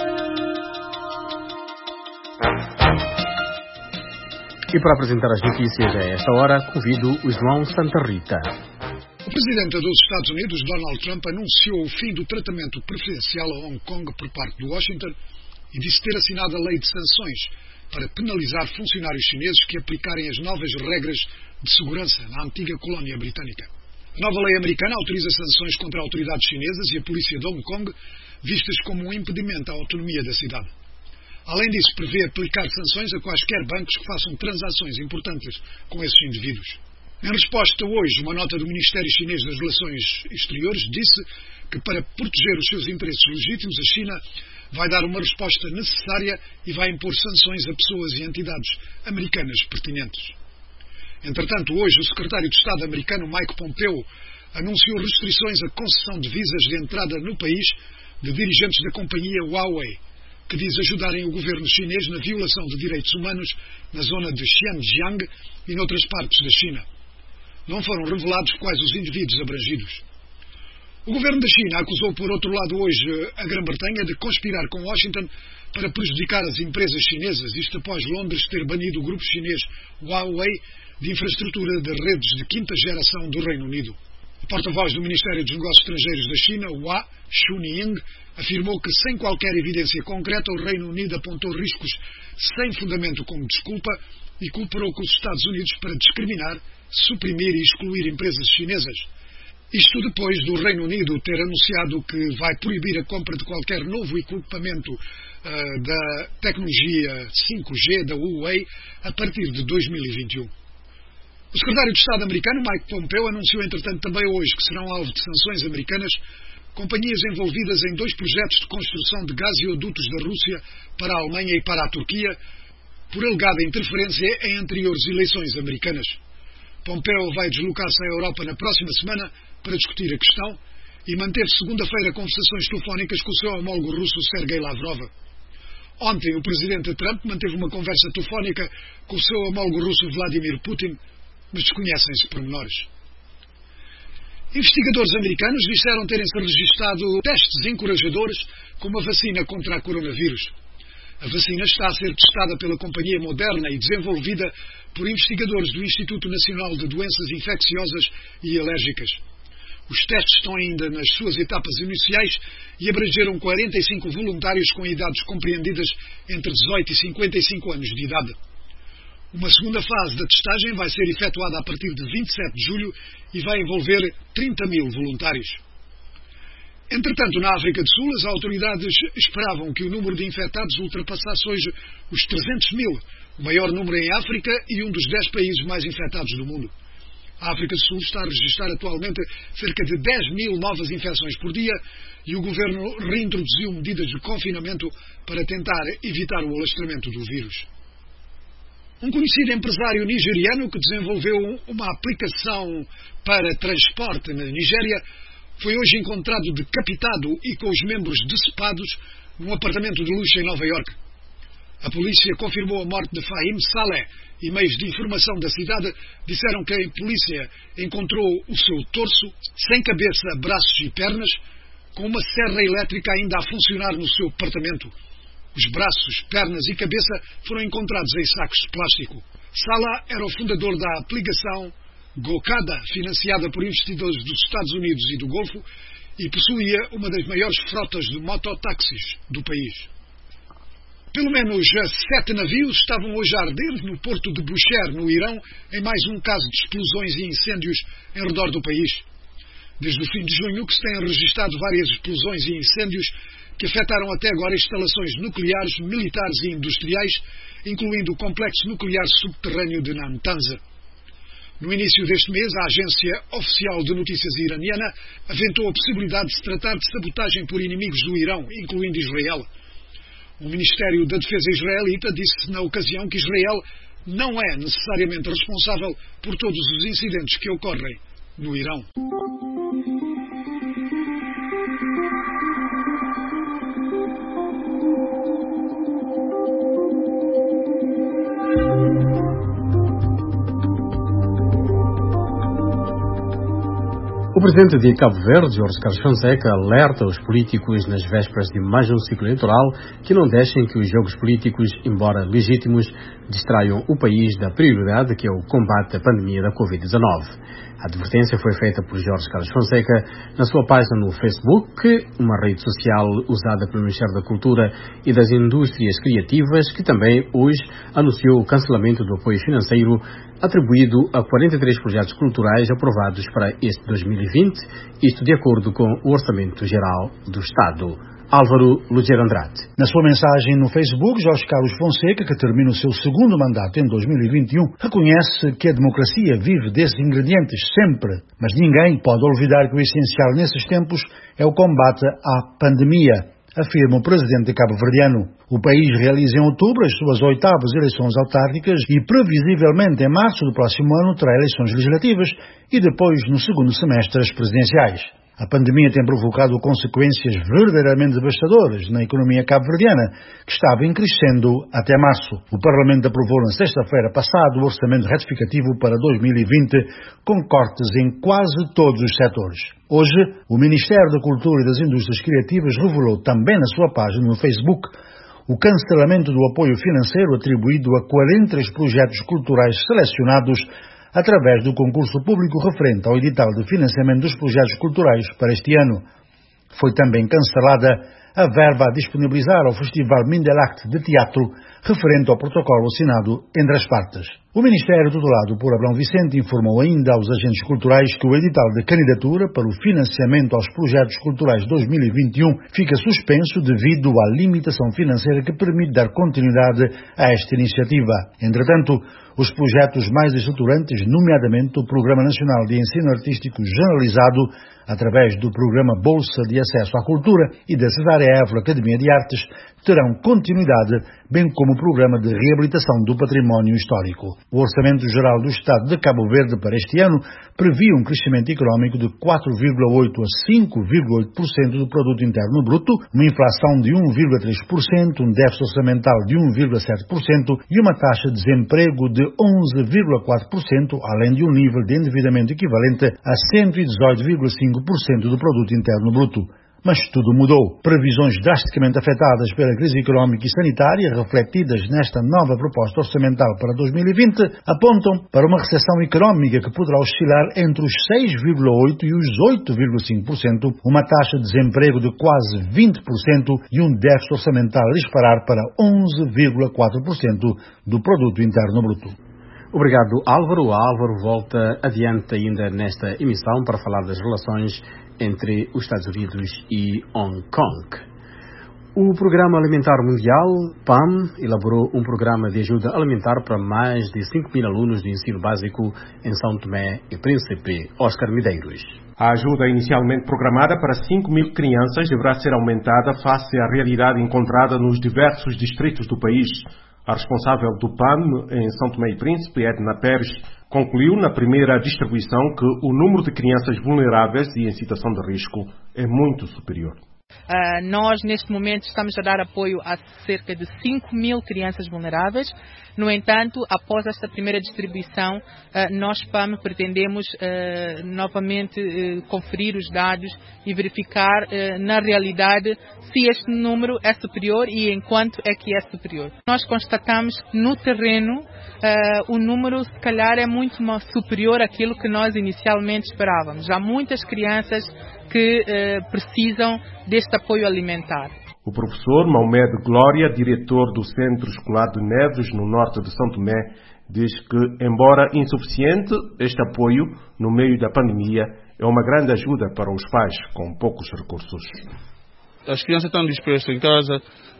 E para apresentar as notícias a esta hora, convido o João Santa Rita. O presidente dos Estados Unidos, Donald Trump, anunciou o fim do tratamento preferencial a Hong Kong por parte de Washington e disse ter assinado a lei de sanções para penalizar funcionários chineses que aplicarem as novas regras de segurança na antiga colónia britânica. A nova lei americana autoriza sanções contra autoridades chinesas e a polícia de Hong Kong, vistas como um impedimento à autonomia da cidade. Além disso, prevê aplicar sanções a quaisquer bancos que façam transações importantes com esses indivíduos. Em resposta hoje, uma nota do Ministério Chinês das Relações Exteriores disse que para proteger os seus interesses legítimos, a China vai dar uma resposta necessária e vai impor sanções a pessoas e entidades americanas pertinentes. Entretanto, hoje, o secretário de Estado americano Mike Pompeo anunciou restrições à concessão de visas de entrada no país de dirigentes da companhia Huawei, que diz ajudarem o governo chinês na violação de direitos humanos na zona de Xinjiang e noutras partes da China. Não foram revelados quais os indivíduos abrangidos. O governo da China acusou, por outro lado, hoje a Grã-Bretanha de conspirar com Washington para prejudicar as empresas chinesas, isto após Londres ter banido o grupo chinês Huawei de infraestrutura de redes de quinta geração do Reino Unido. O porta-voz do Ministério dos Negócios Estrangeiros da China, Hua Chunying, afirmou que, sem qualquer evidência concreta, o Reino Unido apontou riscos sem fundamento como desculpa e cooperou com os Estados Unidos para discriminar, suprimir e excluir empresas chinesas. Isto depois do Reino Unido ter anunciado que vai proibir a compra de qualquer novo equipamento uh, da tecnologia cinco G da Huawei a partir de dois mil e vinte e um. O secretário de Estado americano, Mike Pompeo, anunciou, entretanto, também hoje que serão alvo de sanções americanas companhias envolvidas em dois projetos de construção de gasodutos da Rússia para a Alemanha e para a Turquia, por alegada interferência em anteriores eleições americanas. Pompeo vai deslocar-se à Europa na próxima semana para discutir a questão e manteve segunda-feira conversações telefónicas com o seu homólogo russo Sergei Lavrov. Ontem, o presidente Trump manteve uma conversa telefónica com o seu homólogo russo Vladimir Putin, mas desconhecem-se pormenores. Investigadores americanos disseram terem-se registrado testes encorajadores com uma vacina contra a coronavírus. A vacina está a ser testada pela companhia Moderna e desenvolvida por investigadores do Instituto Nacional de Doenças Infecciosas e Alérgicas. Os testes estão ainda nas suas etapas iniciais e abrangeram quarenta e cinco voluntários com idades compreendidas entre dezoito e cinquenta e cinco anos de idade. Uma segunda fase da testagem vai ser efetuada a partir de vinte e sete de julho e vai envolver trinta mil voluntários. Entretanto, na África do Sul, as autoridades esperavam que o número de infectados ultrapassasse hoje os trezentos mil, o maior número em África e um dos dez países mais infectados do mundo. A África do Sul está a registrar atualmente cerca de dez mil novas infecções por dia e o governo reintroduziu medidas de confinamento para tentar evitar o alastramento do vírus. Um conhecido empresário nigeriano que desenvolveu uma aplicação para transporte na Nigéria foi hoje encontrado decapitado e com os membros decepados num apartamento de luxo em Nova Iorque. A polícia confirmou a morte de Fahim Saleh e meios de informação da cidade disseram que a polícia encontrou o seu torso, sem cabeça, braços e pernas, com uma serra elétrica ainda a funcionar no seu apartamento. Os braços, pernas e cabeça foram encontrados em sacos de plástico. Salah era o fundador da aplicação Gokada, financiada por investidores dos Estados Unidos e do Golfo, e possuía uma das maiores frotas de mototáxis do país. Pelo menos sete navios estavam hoje a arder no porto de Bushehr, no Irão, em mais um caso de explosões e incêndios em redor do país. desde o fim de junho que se têm registrado várias explosões e incêndios que afetaram até agora instalações nucleares, militares e industriais, incluindo o complexo nuclear subterrâneo de Natanz. No início deste mês, a agência oficial de notícias iraniana aventou a possibilidade de se tratar de sabotagem por inimigos do Irão, incluindo Israel. O Ministério da Defesa israelita disse na ocasião que Israel não é necessariamente responsável por todos os incidentes que ocorrem no Irão. O presidente de Cabo Verde, Jorge Carlos Fonseca, alerta os políticos nas vésperas de mais um ciclo eleitoral que não deixem que os jogos políticos, embora legítimos, distraiam o país da prioridade que é o combate à pandemia da covid dezenove. A advertência foi feita por Jorge Carlos Fonseca na sua página no Facebook, uma rede social usada pelo Ministério da Cultura e das Indústrias Criativas, que também hoje anunciou o cancelamento do apoio financeiro atribuído a quarenta e três projetos culturais aprovados para este dois mil e vinte, isto de acordo com o Orçamento Geral do Estado. Álvaro Lugero Andrade. Na sua mensagem no Facebook, Jorge Carlos Fonseca, que termina o seu segundo mandato em dois mil e vinte e um, reconhece que a democracia vive desses ingredientes sempre, mas ninguém pode olvidar que o essencial nesses tempos é o combate à pandemia, afirma o presidente cabo-verdiano. O país realiza em outubro as suas oitavas eleições autárquicas e, previsivelmente, em março do próximo ano, terá eleições legislativas e depois, no segundo semestre, as presidenciais. A pandemia tem provocado consequências verdadeiramente devastadoras na economia cabo-verdiana, que estava em crescendo até março. O Parlamento aprovou na sexta-feira passada o orçamento retificativo para dois mil e vinte, com cortes em quase todos os setores. Hoje, o Ministério da Cultura e das Indústrias Criativas revelou também na sua página no Facebook o cancelamento do apoio financeiro atribuído a quarenta e três projetos culturais selecionados através do concurso público referente ao edital de financiamento dos projetos culturais para este ano. Foi também cancelada a verba a disponibilizar ao Festival Mindelact de Teatro, referente ao protocolo assinado entre as partes. O Ministério, tutelado por Abrão Vicente, informou ainda aos agentes culturais que o edital de candidatura para o financiamento aos projetos culturais dois mil e vinte e um fica suspenso devido à limitação financeira que permite dar continuidade a esta iniciativa. Entretanto, os projetos mais estruturantes, nomeadamente o Programa Nacional de Ensino Artístico Generalizado, através do Programa Bolsa de Acesso à Cultura e da Cesárea Évora Academia de Artes, terão continuidade, bem como o Programa de Reabilitação do Património Histórico. O Orçamento Geral do Estado de Cabo Verde para este ano previa um crescimento económico de quatro vírgula oito por cento a cinco vírgula oito por cento do Produto Interno Bruto, uma inflação de um vírgula três por cento, um déficit orçamental de um vírgula sete por cento e uma taxa de desemprego de onze vírgula quatro por cento, além de um nível de endividamento equivalente a cento e dezoito vírgula cinco por cento do Produto Interno Bruto. Mas tudo mudou. Previsões drasticamente afetadas pela crise económica e sanitária, refletidas nesta nova proposta orçamental para dois mil e vinte, apontam para uma recessão económica que poderá oscilar entre os seis vírgula oito por cento e os oito vírgula cinco por cento, uma taxa de desemprego de quase vinte por cento e um déficit orçamental a disparar para onze vírgula quatro por cento do Produto Interno Bruto. Obrigado, Álvaro. O Álvaro volta adiante ainda nesta emissão para falar das relações entre os Estados Unidos e Hong Kong. O Programa Alimentar Mundial, P A M, elaborou um programa de ajuda alimentar para mais de cinco mil alunos de ensino básico em São Tomé e Príncipe. Oscar Medeiros. A ajuda inicialmente programada para cinco mil crianças deverá ser aumentada face à realidade encontrada nos diversos distritos do país. A responsável do P A M em São Tomé e Príncipe, Edna Pérez, concluiu na primeira distribuição que o número de crianças vulneráveis e em situação de risco é muito superior. Uh, nós, neste momento, estamos a dar apoio a cerca de cinco mil crianças vulneráveis. No entanto, após esta primeira distribuição, uh, nós, P A M, pretendemos uh, novamente uh, conferir os dados e verificar, uh, na realidade, se este número é superior e em quanto é que é superior. Nós constatamos no terreno uh, o número, se calhar, é muito mais superior àquilo que nós inicialmente esperávamos. Há muitas crianças que eh, precisam deste apoio alimentar. O professor Maomed Glória, diretor do Centro Escolar de Neves, no norte de São Tomé, diz que, embora insuficiente, este apoio, no meio da pandemia, é uma grande ajuda para os pais com poucos recursos. As crianças estão dispersas em casa,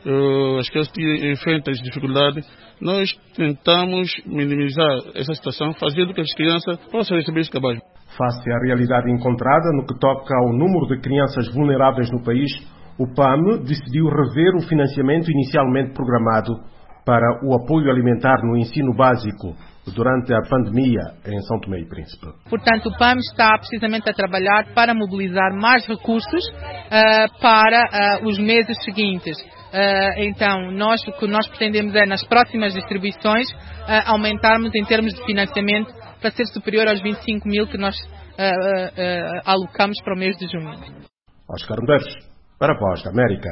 as crianças enfrentam dificuldades. Nós tentamos minimizar essa situação, fazendo com que as crianças possam receber esse trabalho. Face à realidade encontrada no que toca ao número de crianças vulneráveis no país, o P A M decidiu rever o financiamento inicialmente programado para o apoio alimentar no ensino básico durante a pandemia em São Tomé e Príncipe. Portanto, o P A M está precisamente a trabalhar para mobilizar mais recursos uh, para uh, os meses seguintes. Uh, então, nós, o que nós pretendemos é, nas próximas distribuições, uh, aumentarmos em termos de financiamento para ser superior aos vinte e cinco mil que nós uh, uh, uh, alocamos para o mês de junho. Oscar Medeiros, para a Voz da América.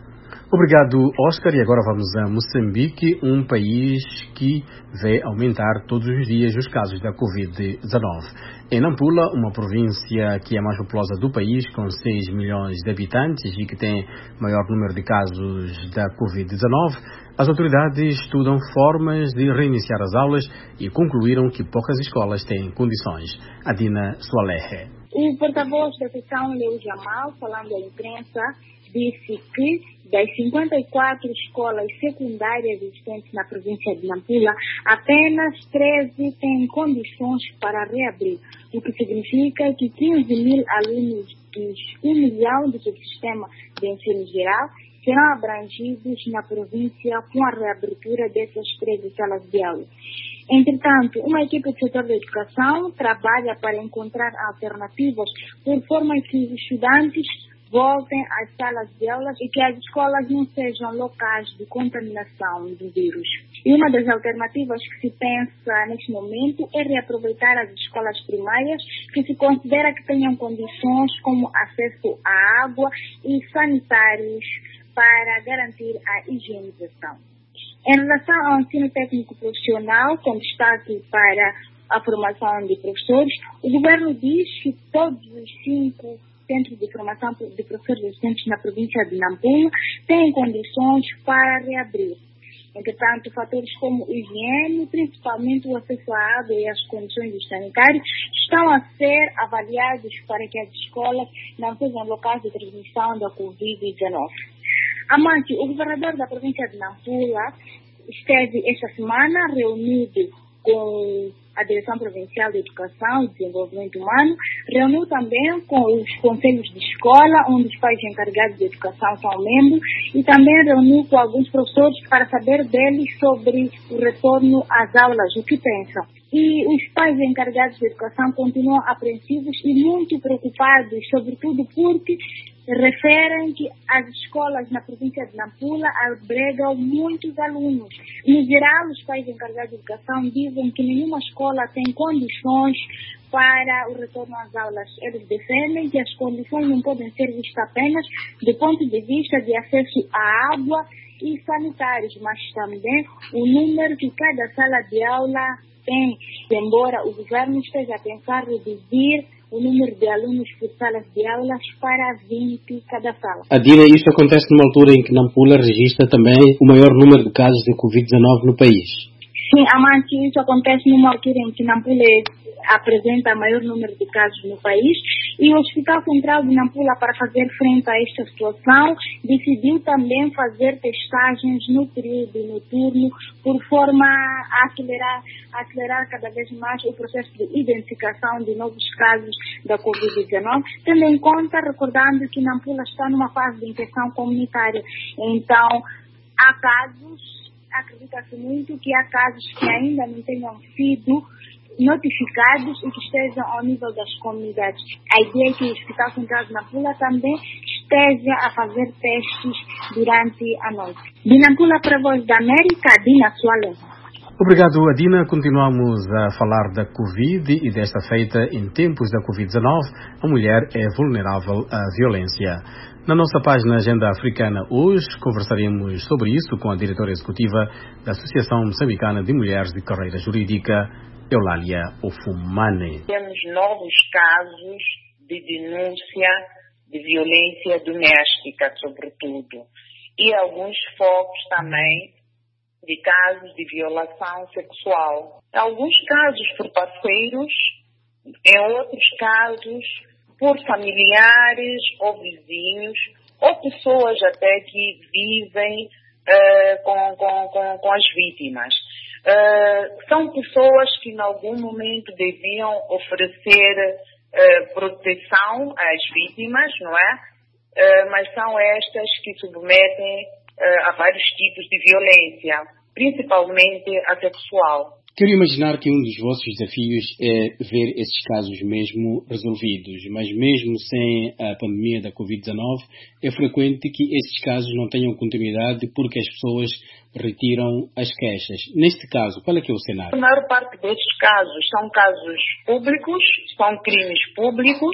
Obrigado, Oscar. E agora vamos a Moçambique, um país que vê aumentar todos os dias os casos da covid dezenove. Em Nampula, uma província que é a mais populosa do país, com seis milhões de habitantes e que tem maior número de casos da covid dezenove, as autoridades estudam formas de reiniciar as aulas e concluíram que poucas escolas têm condições. Adina Soalehe. O porta-voz da seção, Leo Jamal, falando à imprensa, disse que das cinquenta e quatro escolas secundárias existentes na província de Nampula, apenas treze têm condições para reabrir, o que significa que quinze mil alunos dos um milhão do subsistema de ensino geral serão abrangidos na província com a reabertura dessas treze salas de aula. Entretanto, uma equipe do setor da educação trabalha para encontrar alternativas por forma que os estudantes voltem às salas de aulas e que as escolas não sejam locais de contaminação do vírus. E uma das alternativas que se pensa neste momento é reaproveitar as escolas primárias que se considera que tenham condições como acesso à água e sanitários para garantir a higienização. Em relação ao ensino técnico profissional, com destaque para a formação de professores, o governo diz que todos os cinco centros de formação de professores existentes na província de Nampula têm condições para reabrir. Entretanto, fatores como higiene, principalmente o acesso à água e as condições sanitárias, estão a ser avaliados para que as escolas não sejam locais de transmissão da covid dezenove. Amante, o governador da província de Nampula esteve esta semana reunido com a Direção Provincial de Educação e Desenvolvimento Humano, reuniu também com os conselhos de escola, onde os pais encarregados de educação são membros, e também reuniu com alguns professores para saber deles sobre o retorno às aulas, o que pensam. E os pais encarregados de educação continuam apreensivos e muito preocupados, sobretudo porque referem que as escolas na província de Nampula albergam muitos alunos. No geral, os pais encarregados de educação dizem que nenhuma escola tem condições para o retorno às aulas. Eles defendem que as condições não podem ser vistas apenas do ponto de vista de acesso à água e sanitários, mas também o número que cada sala de aula tem. Embora o governo esteja a pensar reduzir o número de alunos por salas de aulas para vinte cada sala. Adina, isto acontece numa altura em que Nampula registra também o maior número de casos de covid dezenove no país. Sim, Amante, isso acontece numa altura em que Nampula apresenta o maior número de casos no país e o Hospital Central de Nampula, para fazer frente a esta situação, decidiu também fazer testagens no período noturno por forma a acelerar, a acelerar cada vez mais o processo de identificação de novos casos da covid dezenove, tendo em conta, recordando que Nampula está numa fase de infecção comunitária. Então, há casos, acredita-se muito que há casos que ainda não tenham sido notificados e que estejam ao nível das comunidades. A ideia é que o Hospital Central de Nampula também esteja a fazer testes durante a noite. De Nampula para a Voz da América, Adina Soalehe. Obrigado, Adina. Continuamos a falar da Covid e desta feita, em tempos da covid dezenove, a mulher é vulnerável à violência. Na nossa página Agenda Africana hoje conversaremos sobre isso com a diretora executiva da Associação Moçambicana de Mulheres de Carreira Jurídica, Eulália Ofumane. Temos novos casos de denúncia de violência doméstica, sobretudo, e alguns focos também de casos de violação sexual. Alguns casos por parceiros, em outros casos por familiares ou vizinhos, ou pessoas até que vivem uh, com, com, com, com as vítimas. Uh, são pessoas que em algum momento deviam oferecer uh, proteção às vítimas, não é? Uh, mas são estas que submetem uh, a vários tipos de violência, principalmente a sexual. Quero imaginar que um dos vossos desafios é ver esses casos mesmo resolvidos, mas mesmo sem a pandemia da covid dezenove, é frequente que esses casos não tenham continuidade porque as pessoas retiram as queixas. Neste caso, qual é que é o cenário? A maior parte destes casos são casos públicos, são crimes públicos.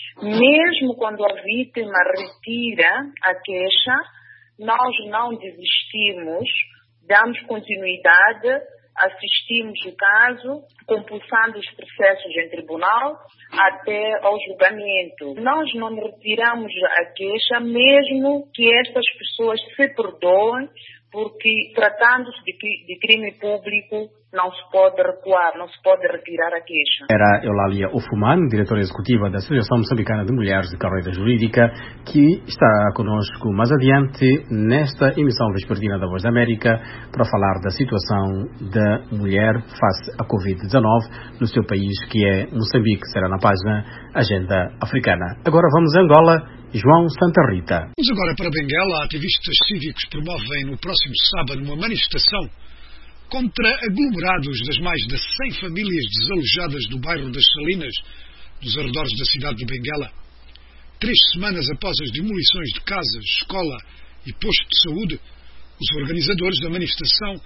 Mesmo quando a vítima retira a queixa, nós não desistimos, damos continuidade, assistimos o caso, compulsando os processos em tribunal até ao julgamento. Nós não retiramos a queixa, mesmo que estas pessoas se perdoem, porque tratando-se de, de crime público, não se pode recuar, não se pode retirar a queixa. Era Eulália Ofuman, diretora executiva da Associação Moçambicana de Mulheres de Carreira Jurídica, que está conosco mais adiante nesta emissão vespertina da Voz da América para falar da situação da mulher face à covid dezenove no seu país, que é Moçambique. Será na página Agenda Africana. Agora vamos a Angola. João Santa Rita. Vamos agora para Benguela. Ativistas cívicos promovem no próximo sábado uma manifestação contra aglomerados das mais de cem famílias desalojadas do bairro das Salinas, nos arredores da cidade de Benguela. Três semanas após as demolições de casas, escola e posto de saúde, os organizadores da manifestação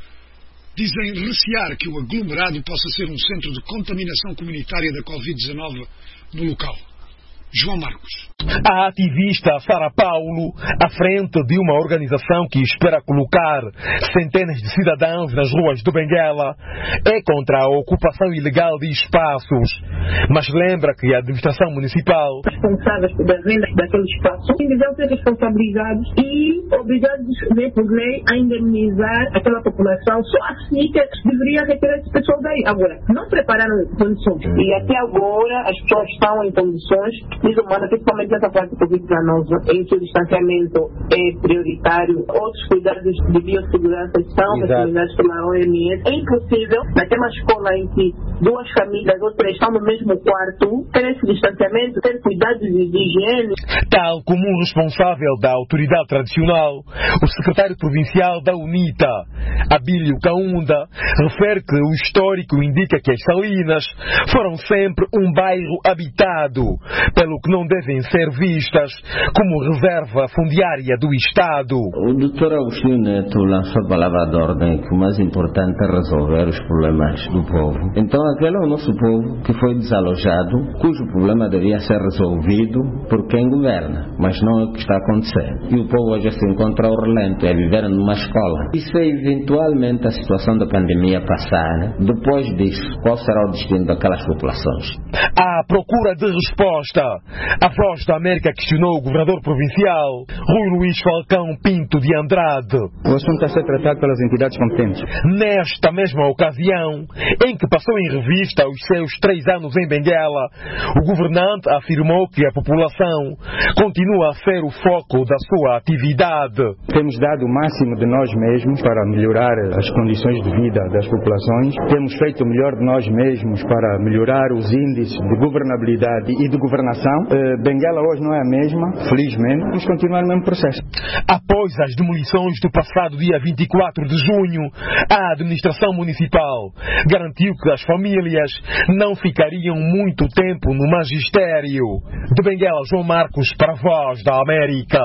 dizem recear que o aglomerado possa ser um centro de contaminação comunitária da covid dezenove no local. João Marcos. A ativista Sara Paulo, à frente de uma organização que espera colocar centenas de cidadãos nas ruas de Benguela, é contra a ocupação ilegal de espaços, mas lembra que a administração municipal, responsáveis pelas vendas daquele espaço, devem ser responsabilizados e obrigados, lei por lei, a indemnizar aquela população. Só assim que deveria retirar esse pessoal daí. Agora, não prepararam condições. E até agora as pessoas estão em condições desumana, principalmente nessa parte da covid dezenove, em que o distanciamento é prioritário, outros cuidados de biossegurança são recomendados pela O M S. É impossível, até uma escola em que duas famílias ou três estão no mesmo quarto, ter esse distanciamento, ter cuidados de higiene. Tal como o responsável da autoridade tradicional, o secretário provincial da UNITA, Abílio Kaunda, refere que o histórico indica que as Salinas foram sempre um bairro habitado, pelo que não devem ser vistas como reserva fundiária do Estado. O doutor Agostinho Neto lançou a palavra de ordem que o mais importante é resolver os problemas do povo. Então aquele é o nosso povo que foi desalojado, cujo problema devia ser resolvido por quem governa, mas não é o que está acontecendo. E o povo hoje se encontra ao relento, é viver numa escola. E se eventualmente a situação da pandemia passar, depois disso, qual será o destino daquelas populações? À procura de resposta, a Voz da América questionou o governador provincial, Rui Luís Falcão Pinto de Andrade. O assunto está a ser tratado pelas entidades competentes. Nesta mesma ocasião, em que passou em revista os seus três anos em Benguela, o governante afirmou que a população continua a ser o foco da sua atividade. Temos dado o máximo de nós mesmos para melhorar as condições de vida das populações. Temos feito o melhor de nós mesmos para melhorar os índices de governabilidade e de governação. Uh, Benguela hoje não é a mesma, felizmente. Vamos continuar no mesmo processo. Após as demolições do passado dia vinte e quatro de junho, a administração municipal garantiu que as famílias não ficariam muito tempo no magistério. De Benguela, João Marcos para a Voz da América.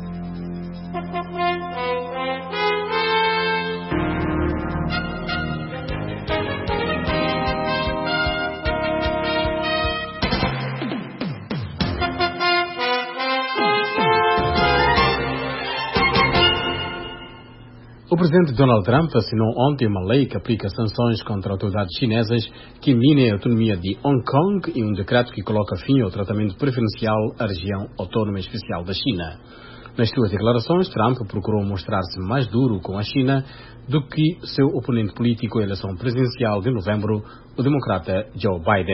O presidente Donald Trump assinou ontem uma lei que aplica sanções contra autoridades chinesas que minem a autonomia de Hong Kong e um decreto que coloca fim ao tratamento preferencial à região autónoma especial da China. Nas suas declarações, Trump procurou mostrar-se mais duro com a China do que seu oponente político à eleição presidencial de novembro, o democrata Joe Biden.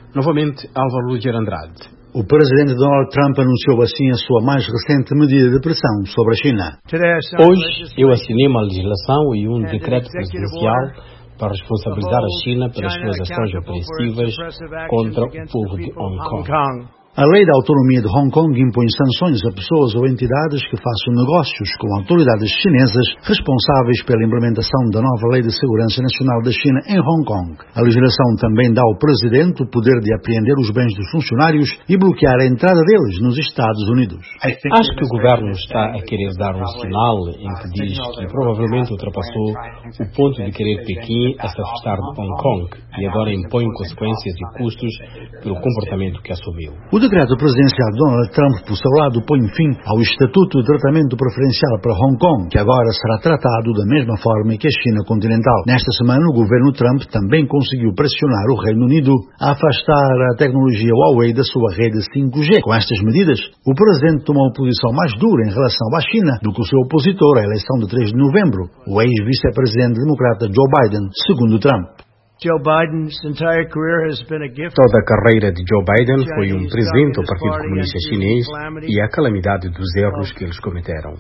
Novamente, Álvaro Luger Andrade. O presidente Donald Trump anunciou assim a sua mais recente medida de pressão sobre a China. Hoje, eu assinei uma legislação e um decreto presidencial para responsabilizar a China pelas suas ações opressivas contra o povo de Hong Kong. A lei da autonomia de Hong Kong impõe sanções a pessoas ou entidades que façam negócios com autoridades chinesas responsáveis pela implementação da nova Lei de Segurança Nacional da China em Hong Kong. A legislação também dá ao presidente o poder de apreender os bens dos funcionários e bloquear a entrada deles nos Estados Unidos. Acho que o governo está a querer dar um sinal em que diz que provavelmente ultrapassou o ponto de querer Pequim a se afastar de Hong Kong e agora impõe consequências e custos pelo comportamento que assumiu. O decreto presidencial de Donald Trump, por seu lado, põe fim ao Estatuto de Tratamento Preferencial para Hong Kong, que agora será tratado da mesma forma que a China continental. Nesta semana, o governo Trump também conseguiu pressionar o Reino Unido a afastar a tecnologia Huawei da sua rede cinco G. Com estas medidas, o presidente tomou uma posição mais dura em relação à China do que o seu opositor à eleição de três de novembro, o ex-vice-presidente democrata Joe Biden, segundo Trump. Joe Biden's entire career has been a gift. Toda a carreira de Joe Biden foi um presente ao Partido Comunista Chinês e à calamidade dos erros que eles cometeram.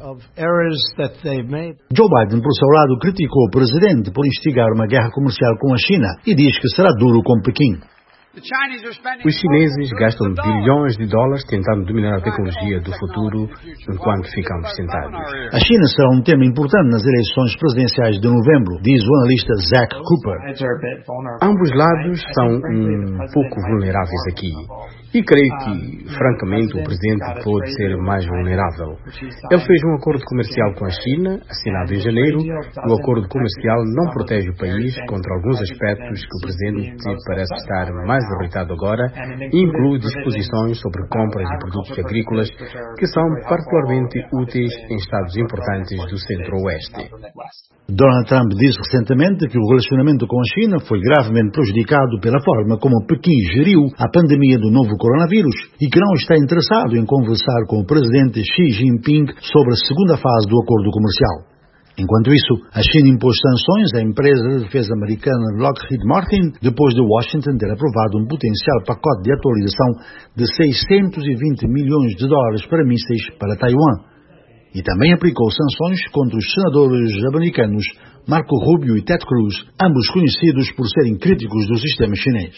Joe Biden, por seu lado, criticou o presidente por instigar uma guerra comercial com a China e diz que será duro com Pequim. Os chineses gastam bilhões de dólares tentando dominar a tecnologia do futuro enquanto ficamos sentados. A China será um tema importante nas eleições presidenciais de novembro, diz o analista Zach Cooper. Ambos lados são um pouco vulneráveis aqui. E creio que, francamente, o presidente pode ser mais vulnerável. Ele fez um acordo comercial com a China, assinado em janeiro. O acordo comercial não protege o país contra alguns aspectos que o presidente parece estar mais irritado agora e inclui disposições sobre compras de produtos agrícolas que são particularmente úteis em estados importantes do centro-oeste. Donald Trump disse recentemente que o relacionamento com a China foi gravemente prejudicado pela forma como Pequim geriu a pandemia do novo coronavírus e que não está interessado em conversar com o presidente Xi Jinping sobre a segunda fase do acordo comercial. Enquanto isso, a China impôs sanções à empresa de defesa americana Lockheed Martin depois de Washington ter aprovado um potencial pacote de atualização de seiscentos e vinte milhões de dólares para mísseis para Taiwan. E também aplicou sanções contra os senadores americanos Marco Rubio e Ted Cruz, ambos conhecidos por serem críticos do sistema chinês.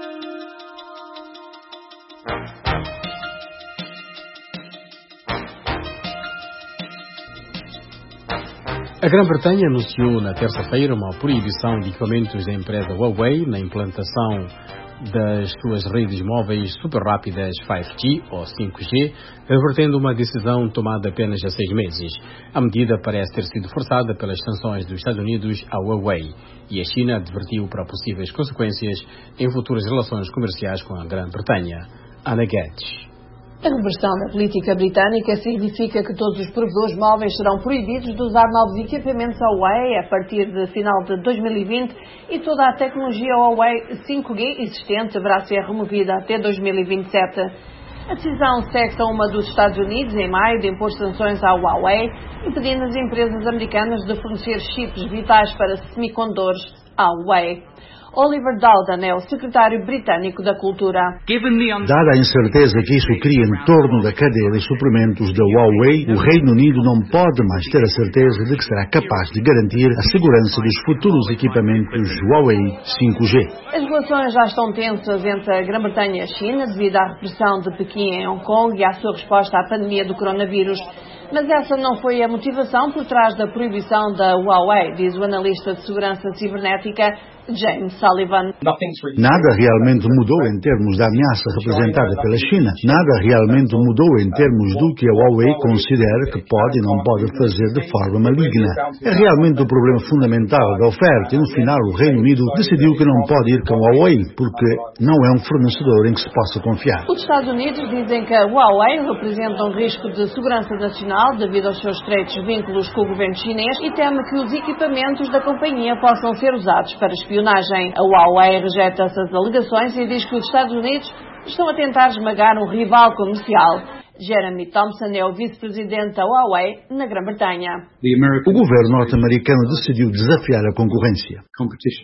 A Grã-Bretanha anunciou na terça-feira uma proibição de equipamentos da empresa Huawei na implantação das suas redes móveis super rápidas cinco G ou cinco G, revertendo uma decisão tomada apenas há seis meses. A medida parece ter sido forçada pelas sanções dos Estados Unidos à Huawei e a China advertiu para possíveis consequências em futuras relações comerciais com a Grã-Bretanha. Ana Guedes. A reversão da política britânica significa que todos os provedores móveis serão proibidos de usar novos equipamentos Huawei a partir de final de dois mil e vinte e toda a tecnologia Huawei cinco G existente deverá ser removida até dois mil e vinte e sete. A decisão segue-se a uma dos Estados Unidos em maio de impor sanções à Huawei, impedindo as empresas americanas de fornecer chips vitais para semicondutores à Huawei. Oliver Dowden é o secretário britânico da Cultura. Dada a incerteza que isso cria em torno da cadeia de suprimentos da Huawei, o Reino Unido não pode mais ter a certeza de que será capaz de garantir a segurança dos futuros equipamentos Huawei cinco G. As relações já estão tensas entre a Grã-Bretanha e a China devido à repressão de Pequim em Hong Kong e à sua resposta à pandemia do coronavírus. Mas essa não foi a motivação por trás da proibição da Huawei, diz o analista de segurança cibernética James Sullivan. Nada realmente mudou em termos da ameaça representada pela China. Nada realmente mudou em termos do que a Huawei considera que pode e não pode fazer de forma maligna. É realmente o problema fundamental da oferta e no final o Reino Unido decidiu que não pode ir com a Huawei porque não é um fornecedor em que se possa confiar. Os Estados Unidos dizem que a Huawei representa um risco de segurança nacional devido aos seus estreitos vínculos com o governo chinês e teme que os equipamentos da companhia possam ser usados para espionagem. A Huawei rejeita essas alegações e diz que os Estados Unidos estão a tentar esmagar um rival comercial. Jeremy Thompson é o vice-presidente da Huawei na Grã-Bretanha. O governo norte-americano decidiu desafiar a concorrência.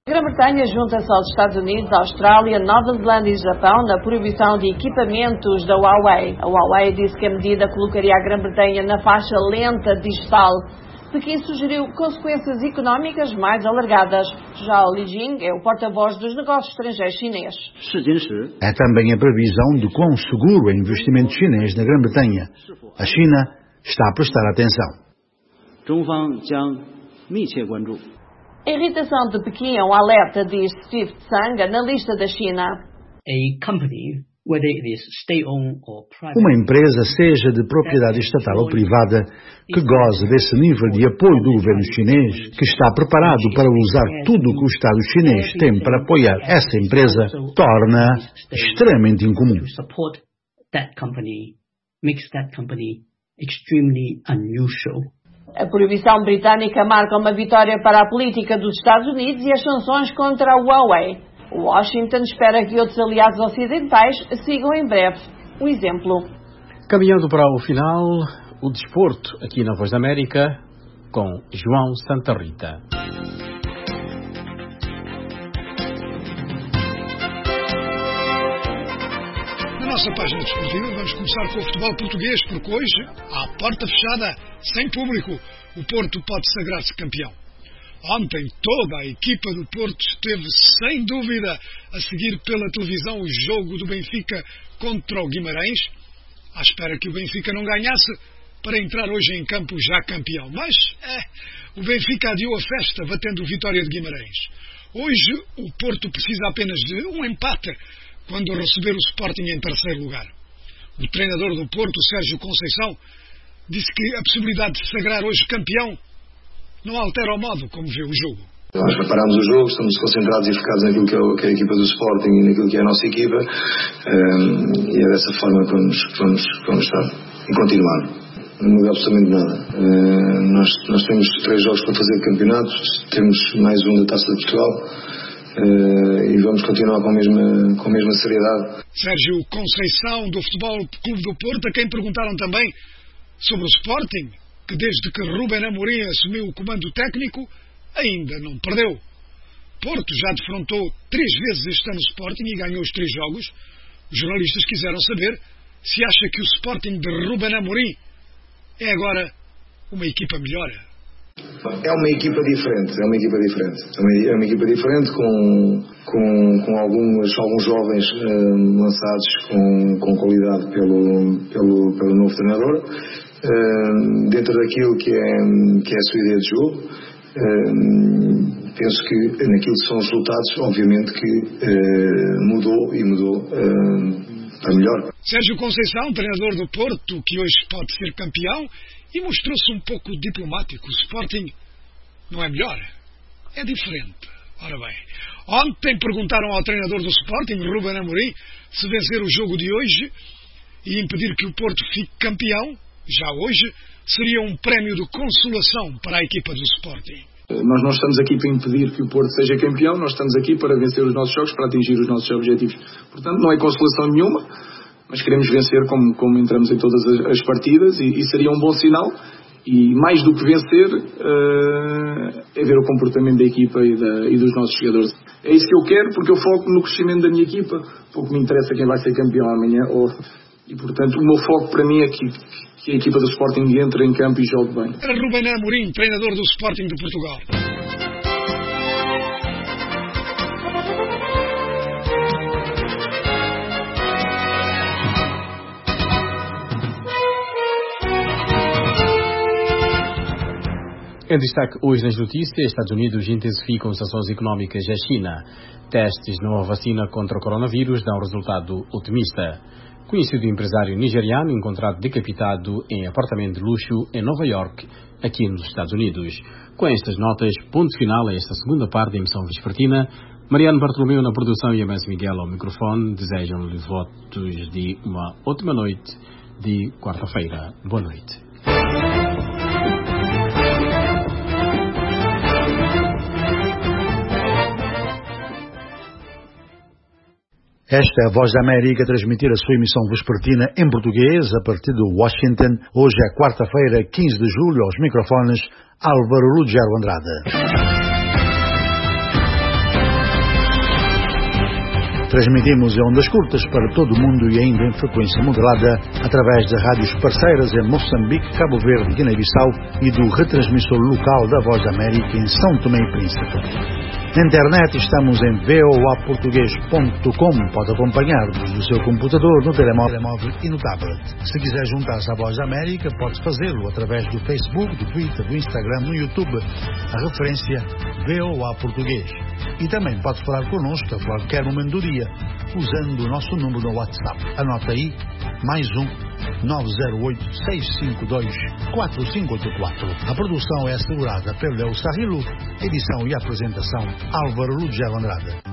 A Grã-Bretanha junta-se aos Estados Unidos, Austrália, Nova Zelândia e Japão na proibição de equipamentos da Huawei. A Huawei disse que a medida colocaria a Grã-Bretanha na faixa lenta digital. Pequim sugeriu consequências económicas mais alargadas. Já Li Jing é o porta-voz dos negócios estrangeiros chinês. É também a previsão de quão seguro é o investimento chinês na Grã-Bretanha. A China está a prestar atenção. A irritação de Pequim é um alerta, diz Steve Tsang, analista da China. Uma empresa, seja de propriedade estatal ou privada, que goza desse nível de apoio do governo chinês, que está preparado para usar tudo o que o Estado chinês tem para apoiar essa empresa, torna extremamente incomum. A proibição britânica marca uma vitória para a política dos Estados Unidos e as sanções contra a Huawei. Washington espera que outros aliados ocidentais sigam em breve o exemplo. Caminhando para o final, o desporto aqui na Voz da América com João Santa Rita. Na nossa página desportiva vamos começar com o futebol português, porque hoje, à porta fechada, sem público, o Porto pode sagrar-se campeão. Ontem toda a equipa do Porto esteve, sem dúvida, a seguir pela televisão o jogo do Benfica contra o Guimarães, à espera que o Benfica não ganhasse, para entrar hoje em campo já campeão. Mas, é, o Benfica adiou a festa, batendo o Vitória de Guimarães. Hoje, o Porto precisa apenas de um empate, quando receber o Sporting em terceiro lugar. O treinador do Porto, Sérgio Conceição, disse que a possibilidade de sagrar hoje campeão não altera o modo como vê o jogo. Nós preparamos o jogo, estamos concentrados e focados naquilo que é, o, que é a equipa do Sporting e naquilo que é a nossa equipa, um, e é dessa forma que vamos, que vamos, que vamos estar e continuar. Não muda absolutamente nada. Uh, nós, nós temos três jogos para fazer de campeonato, temos mais um da Taça de Portugal, uh, e vamos continuar com a, mesma, com a mesma seriedade. Sérgio Conceição, do Futebol Clube do Porto, a quem perguntaram também sobre o Sporting, que desde que Ruben Amorim assumiu o comando técnico, ainda não perdeu. Porto já defrontou três vezes este ano o Sporting e ganhou os três jogos. Os jornalistas quiseram saber se acha que o Sporting de Ruben Amorim é agora uma equipa melhor. É uma equipa diferente, é uma equipa diferente. É uma, é uma equipa diferente com, com, com alguns, alguns jovens uh, lançados com, com qualidade pelo, pelo, pelo novo treinador. Uh, dentro daquilo que é, que é a sua ideia de jogo, uh, penso que naquilo que são os resultados, obviamente que uh, mudou e mudou uh, para melhor. Sérgio Conceição, treinador do Porto, que hoje pode ser campeão, e mostrou-se um pouco diplomático. O Sporting não é melhor, é diferente. Ora bem, ontem perguntaram ao treinador do Sporting, Ruben Amorim, se vencer o jogo de hoje e impedir que o Porto fique campeão, já hoje, seria um prémio de consolação para a equipa do Sporting. Nós não estamos aqui para impedir que o Porto seja campeão, nós estamos aqui para vencer os nossos jogos, para atingir os nossos objetivos. Portanto, não é consolação nenhuma, mas queremos vencer como, como entramos em todas as, as partidas e, e seria um bom sinal. E mais do que vencer, uh, é ver o comportamento da equipa e, da, e dos nossos jogadores. É isso que eu quero, porque eu foco no crescimento da minha equipa. Pouco me interessa quem vai ser campeão amanhã. Ou, e, portanto, o meu foco para mim é que, que a equipa do Sporting entre em campo e jogue bem. Era Ruben Amorim, treinador do Sporting de Portugal. Em destaque hoje nas notícias, Estados Unidos intensificam sanções económicas à China. Testes de nova vacina contra o coronavírus dão resultado otimista. Conhecido empresário nigeriano encontrado decapitado em apartamento de luxo em Nova York, aqui nos Estados Unidos. Com estas notas, ponto final a esta segunda parte da emissão vespertina. Mariano Bartolomeu na produção e Amancio Miguel ao microfone desejam-lhe votos de uma ótima noite de quarta-feira. Boa noite. Esta é a Voz da América a transmitir a sua emissão vespertina em português a partir de Washington. Hoje é quarta-feira, quinze de julho, aos microfones Álvaro Ruggiero Andrade. Transmitimos em ondas curtas para todo o mundo e ainda em frequência modulada através de rádios parceiras em Moçambique, Cabo Verde, Guiné-Bissau e do retransmissor local da Voz da América em São Tomé e Príncipe. Na internet estamos em voa português ponto com. Pode acompanhar-nos do seu computador, no telemóvel e no tablet. Se quiser juntar-se à Voz da América, pode fazê-lo através do Facebook, do Twitter, do Instagram, no YouTube. A referência VOA Português. E também pode falar connosco a qualquer momento do dia, usando o nosso número no WhatsApp. Anota aí, mais um, nove zero oito, seis cinco dois, quatro cinco oito quatro. A produção é assegurada pelo Leo Sarrilo, edição e apresentação Álvaro Lugero Andrade.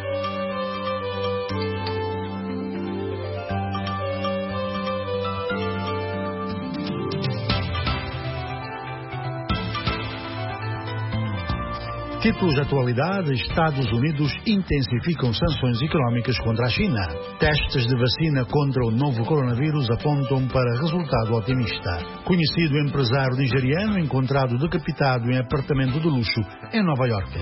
Títulos de atualidade: Estados Unidos intensificam sanções económicas contra a China. Testes de vacina contra o novo coronavírus apontam para resultado otimista. Conhecido empresário nigeriano encontrado decapitado em apartamento de luxo em Nova Iorque.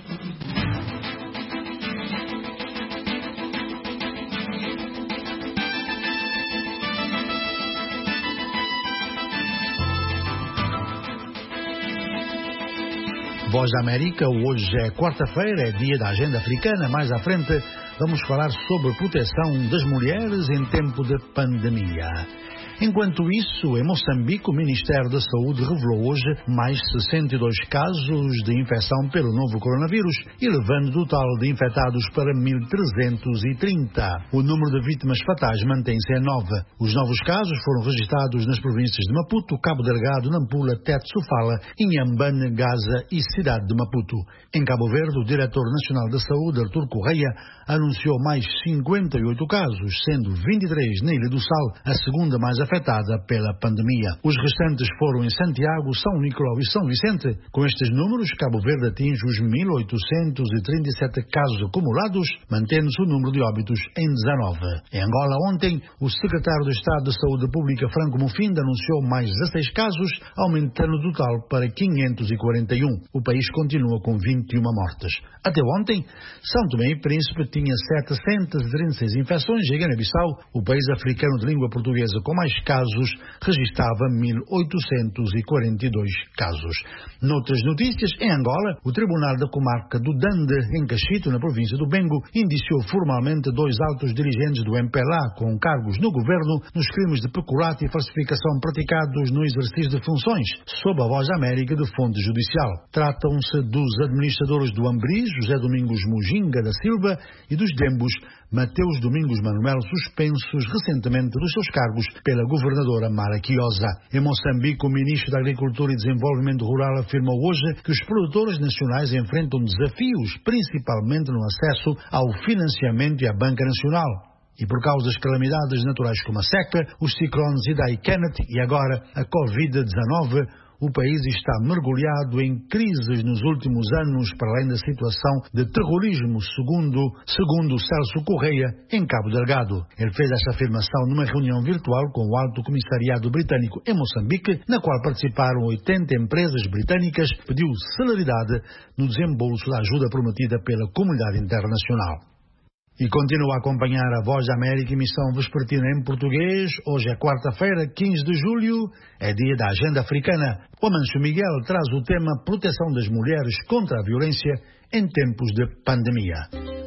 Voz da América, hoje é quarta-feira, é dia da agenda africana. Mais à frente vamos falar sobre proteção das mulheres em tempo de pandemia. Enquanto isso, em Moçambique, o Ministério da Saúde revelou hoje mais sessenta e dois casos de infecção pelo novo coronavírus, elevando o total de infectados para mil trezentos e trinta. O número de vítimas fatais mantém-se em nove. Os novos casos foram registrados nas províncias de Maputo, Cabo Delgado, Nampula, Tete, Sofala, Inhambane, Gaza e cidade de Maputo. Em Cabo Verde, o diretor nacional da Saúde, Artur Correia, anunciou mais cinquenta e oito casos, sendo vinte e três na Ilha do Sal, a segunda mais afetada pela pandemia. Os restantes foram em Santiago, São Nicolau e São Vicente. Com estes números, Cabo Verde atinge os mil oitocentos e trinta e sete casos acumulados, mantendo-se o número de óbitos em dezanove. Em Angola, ontem, o secretário de Estado de Saúde Pública, Franco Mufinda, anunciou mais dezasseis casos, aumentando o total para quinhentos e quarenta e um. O país continua com vinte e uma mortes. Até ontem, São Tomé e Príncipe tinha setecentas e trinta e seis infecções e Guiné-Bissau, o país africano de língua portuguesa com mais casos, registrava mil oitocentos e quarenta e dois casos. Noutras notícias, em Angola, o Tribunal da Comarca do Dande, em Cachito, na província do Bengo, indiciou formalmente dois altos dirigentes do M P L A com cargos no governo nos crimes de peculato e falsificação praticados no exercício de funções, sob a Voz da América de fonte judicial. Tratam-se dos administradores do Ambris, José Domingos Mujinga da Silva, e dos Dembos, Mateus Domingos Manuel, suspensos recentemente dos seus cargos pela governadora Mara Quiosa. Em Moçambique, o ministro da Agricultura e Desenvolvimento Rural afirmou hoje que os produtores nacionais enfrentam desafios, principalmente no acesso ao financiamento e à banca nacional. E por causa das calamidades naturais como a seca, os ciclones Idai e Kenneth e agora a covid dezenove, o país está mergulhado em crises nos últimos anos, para além da situação de terrorismo, segundo, segundo Celso Correia, em Cabo Delgado. Ele fez esta afirmação numa reunião virtual com o Alto Comissariado Britânico em Moçambique, na qual participaram oitenta empresas britânicas, pediu celeridade no desembolso da ajuda prometida pela comunidade internacional. E continua a acompanhar a Voz da América, emissão vespertina em português. Hoje é quarta-feira, quinze de julho, é dia da Agenda Africana. O Amancio Miguel traz o tema Proteção das Mulheres contra a Violência em Tempos de Pandemia.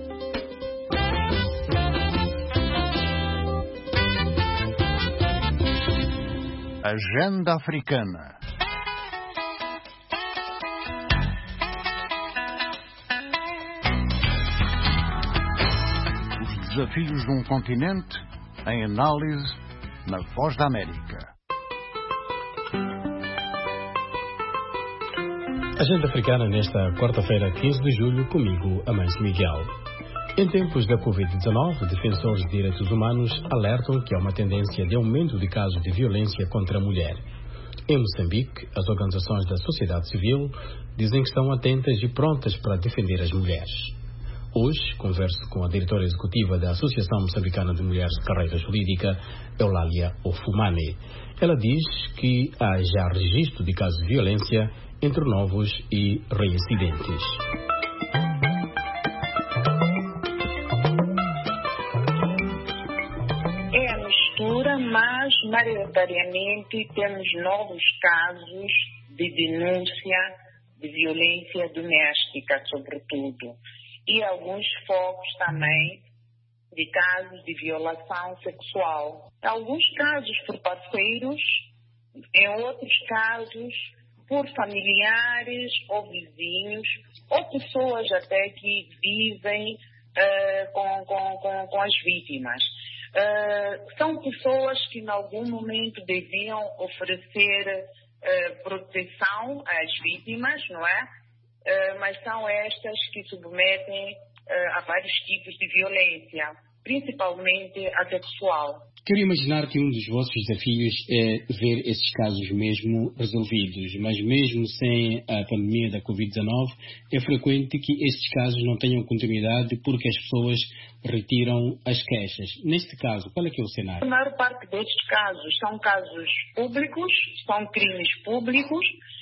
Agenda Africana. Desafios de um continente em análise na Voz da América. Agenda Africana nesta quarta-feira, quinze de julho, comigo, Amancio Miguel. Em tempos da covid dezenove, defensores de direitos humanos alertam que há uma tendência de aumento de casos de violência contra a mulher. Em Moçambique, as organizações da sociedade civil dizem que estão atentas e prontas para defender as mulheres. Hoje, converso com a diretora executiva da Associação Moçambicana de Mulheres de Carreira Jurídica, Eulália Ofumane. Ela diz que há já registro de casos de violência entre novos e reincidentes. maioritariamente temos novos casos de denúncia de violência doméstica, sobretudo, e alguns focos também de casos de violação sexual. Em alguns casos por parceiros, em outros casos por familiares ou vizinhos, ou pessoas até que vivem uh, com, com, com, com as vítimas. Uh, são pessoas que em algum momento deviam oferecer uh, proteção às vítimas, não é? Uh, mas são estas que submetem uh, a vários tipos de violência, principalmente a sexual. Quero imaginar que um dos vossos desafios é ver esses casos mesmo resolvidos, mas mesmo sem a pandemia da covid dezenove, é frequente que estes casos não tenham continuidade porque as pessoas retiram as queixas. Neste caso, qual é que é o cenário? A maior parte destes casos são casos públicos, são crimes públicos.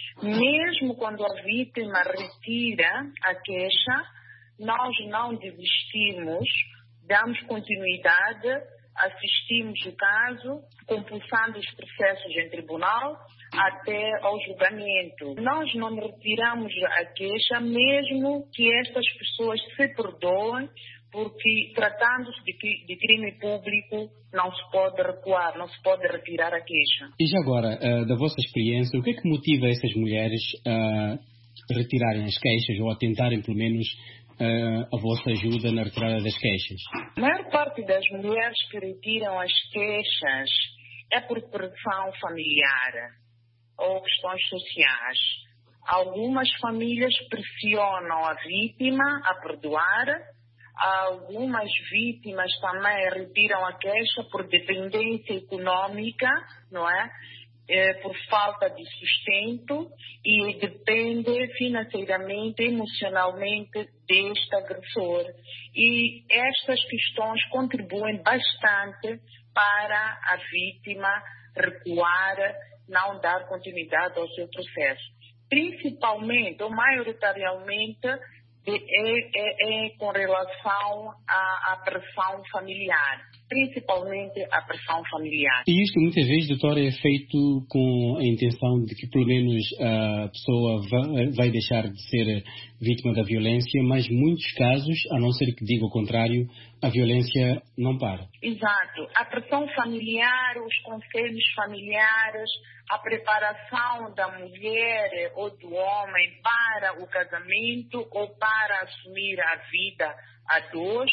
Mesmo quando a vítima retira a queixa, nós não desistimos, damos continuidade, assistimos o caso, compulsando os processos em tribunal até ao julgamento. Nós não retiramos a queixa, mesmo que estas pessoas se perdoem, porque tratando-se de, de crime público não se pode recuar, não se pode retirar a queixa. E já agora, uh, da vossa experiência, o que é que motiva essas mulheres a retirarem as queixas ou a tentarem pelo menos Uh, a vossa ajuda na retirada das queixas? A maior parte das mulheres que retiram as queixas é por pressão familiar ou questões sociais. Algumas famílias pressionam a vítima a perdoar, algumas vítimas também retiram a queixa por dependência econômica, não é? É, por falta de sustento e depende financeiramente, emocionalmente deste agressor. E estas questões contribuem bastante para a vítima recuar, não dar continuidade ao seu processo. Principalmente, ou maioritariamente, é, é, é com relação à, à pressão familiar. Principalmente a pressão familiar. E isto muitas vezes, doutora, é feito com a intenção de que pelo menos a pessoa vai deixar de ser vítima da violência, mas muitos casos, a não ser que diga o contrário, a violência não para. Exato. A pressão familiar, os conselhos familiares, a preparação da mulher ou do homem para o casamento ou para assumir a vida a dois,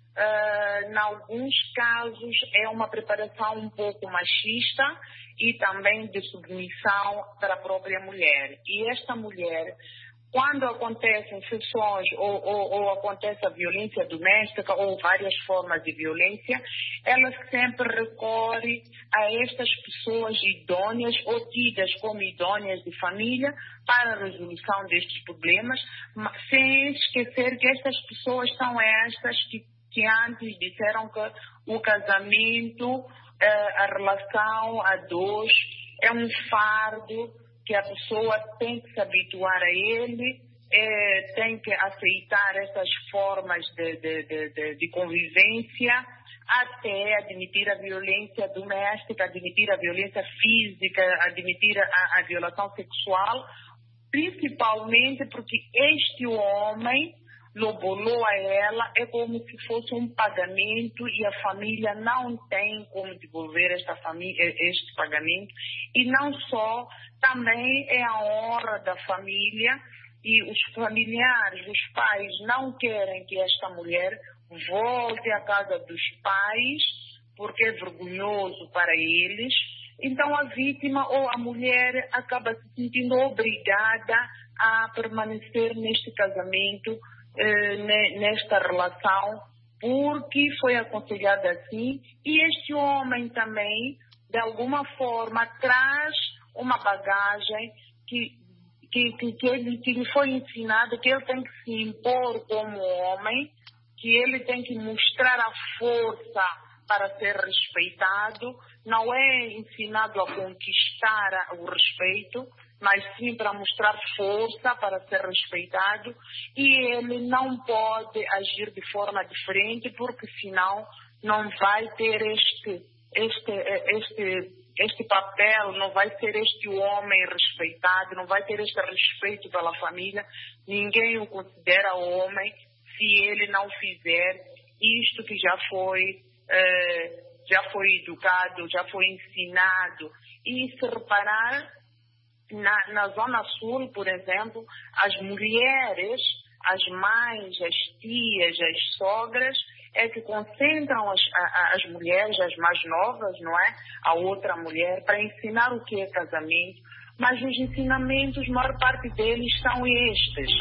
Uh, em alguns casos é uma preparação um pouco machista e também de submissão para a própria mulher. E esta mulher, quando acontecem sessões ou, ou, ou acontece a violência doméstica ou várias formas de violência, ela sempre recorre a estas pessoas idôneas ou tidas como idôneas de família para a resolução destes problemas, sem esquecer que estas pessoas são estas que que antes disseram que o casamento, a relação a dois, é um fardo que a pessoa tem que se habituar a ele, tem que aceitar essas formas de, de, de, de convivência, até admitir a violência doméstica, admitir a violência física, admitir a, a violação sexual, principalmente porque este homem lobolou a ela, é como se fosse um pagamento e a família não tem como devolver esta família, este pagamento. E não só, também é a honra da família e os familiares, os pais não querem que esta mulher volte à casa dos pais porque é vergonhoso para eles. Então a vítima ou a mulher acaba se sentindo obrigada a permanecer neste casamento, nesta relação, porque foi aconselhada assim, e este homem também, de alguma forma, traz uma bagagem que, que, que, que, ele, que lhe foi ensinado, que ele tem que se impor como homem, que ele tem que mostrar a força para ser respeitado, não é ensinado a conquistar o respeito, mas sim para mostrar força, para ser respeitado, e ele não pode agir de forma diferente, porque senão não vai ter este, este, este este papel, não vai ser este homem respeitado, não vai ter este respeito pela família. Ninguém o considera homem se ele não fizer isto que já foi, eh, já foi educado, já foi ensinado. E se reparar, na, na Zona Sul, por exemplo, as mulheres, as mães, as tias, as sogras, é que concentram as, a, as mulheres, as mais novas, não é? A outra mulher, para ensinar o que é casamento. Mas os ensinamentos, a maior parte deles são estes.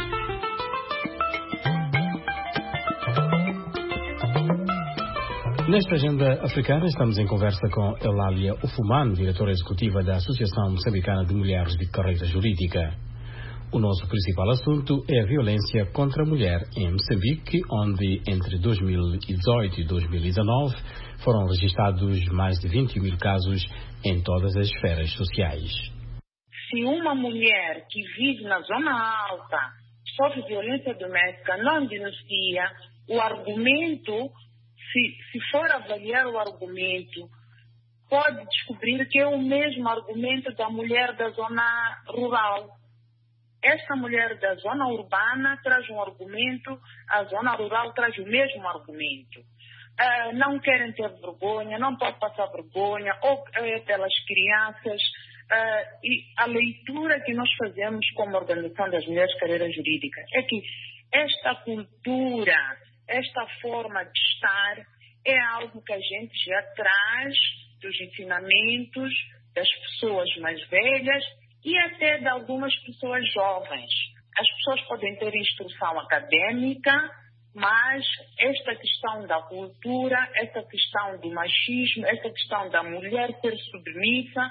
Nesta agenda africana estamos em conversa com Eulalia Ufumane, diretora executiva da Associação Moçambicana de Mulheres de Carreira Jurídica. O nosso principal assunto é a violência contra a mulher em Moçambique, onde entre dois mil e dezoito e dois mil e dezanove foram registrados mais de vinte e um mil casos em todas as esferas sociais. Se uma mulher que vive na zona alta sofre violência doméstica, não denuncia, o argumento, se, se for avaliar o argumento, pode descobrir que é o mesmo argumento da mulher da zona rural. Esta mulher da zona urbana traz um argumento, a zona rural traz o mesmo argumento. Uh, não querem ter vergonha, não pode passar vergonha, ou uh, pelas crianças. Uh, e a leitura que nós fazemos como Organização das Mulheres de Carreira Jurídica é que esta cultura, esta forma de estar, é algo que a gente já traz dos ensinamentos das pessoas mais velhas e até de algumas pessoas jovens. As pessoas podem ter instrução acadêmica, mas esta questão da cultura, esta questão do machismo, esta questão da mulher ser submissa,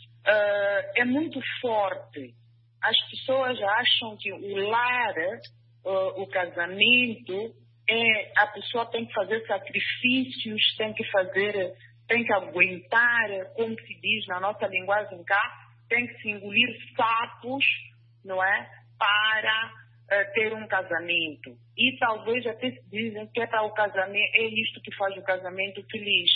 uh, é muito forte. As pessoas acham que o lar, uh, o casamento, é, a pessoa tem que fazer sacrifícios, tem que fazer, tem que aguentar, como se diz na nossa linguagem cá, tem que se engolir sapos, não é? Para uh, ter um casamento. E talvez até se dizem que é, para o casamento, é isto que faz o casamento feliz.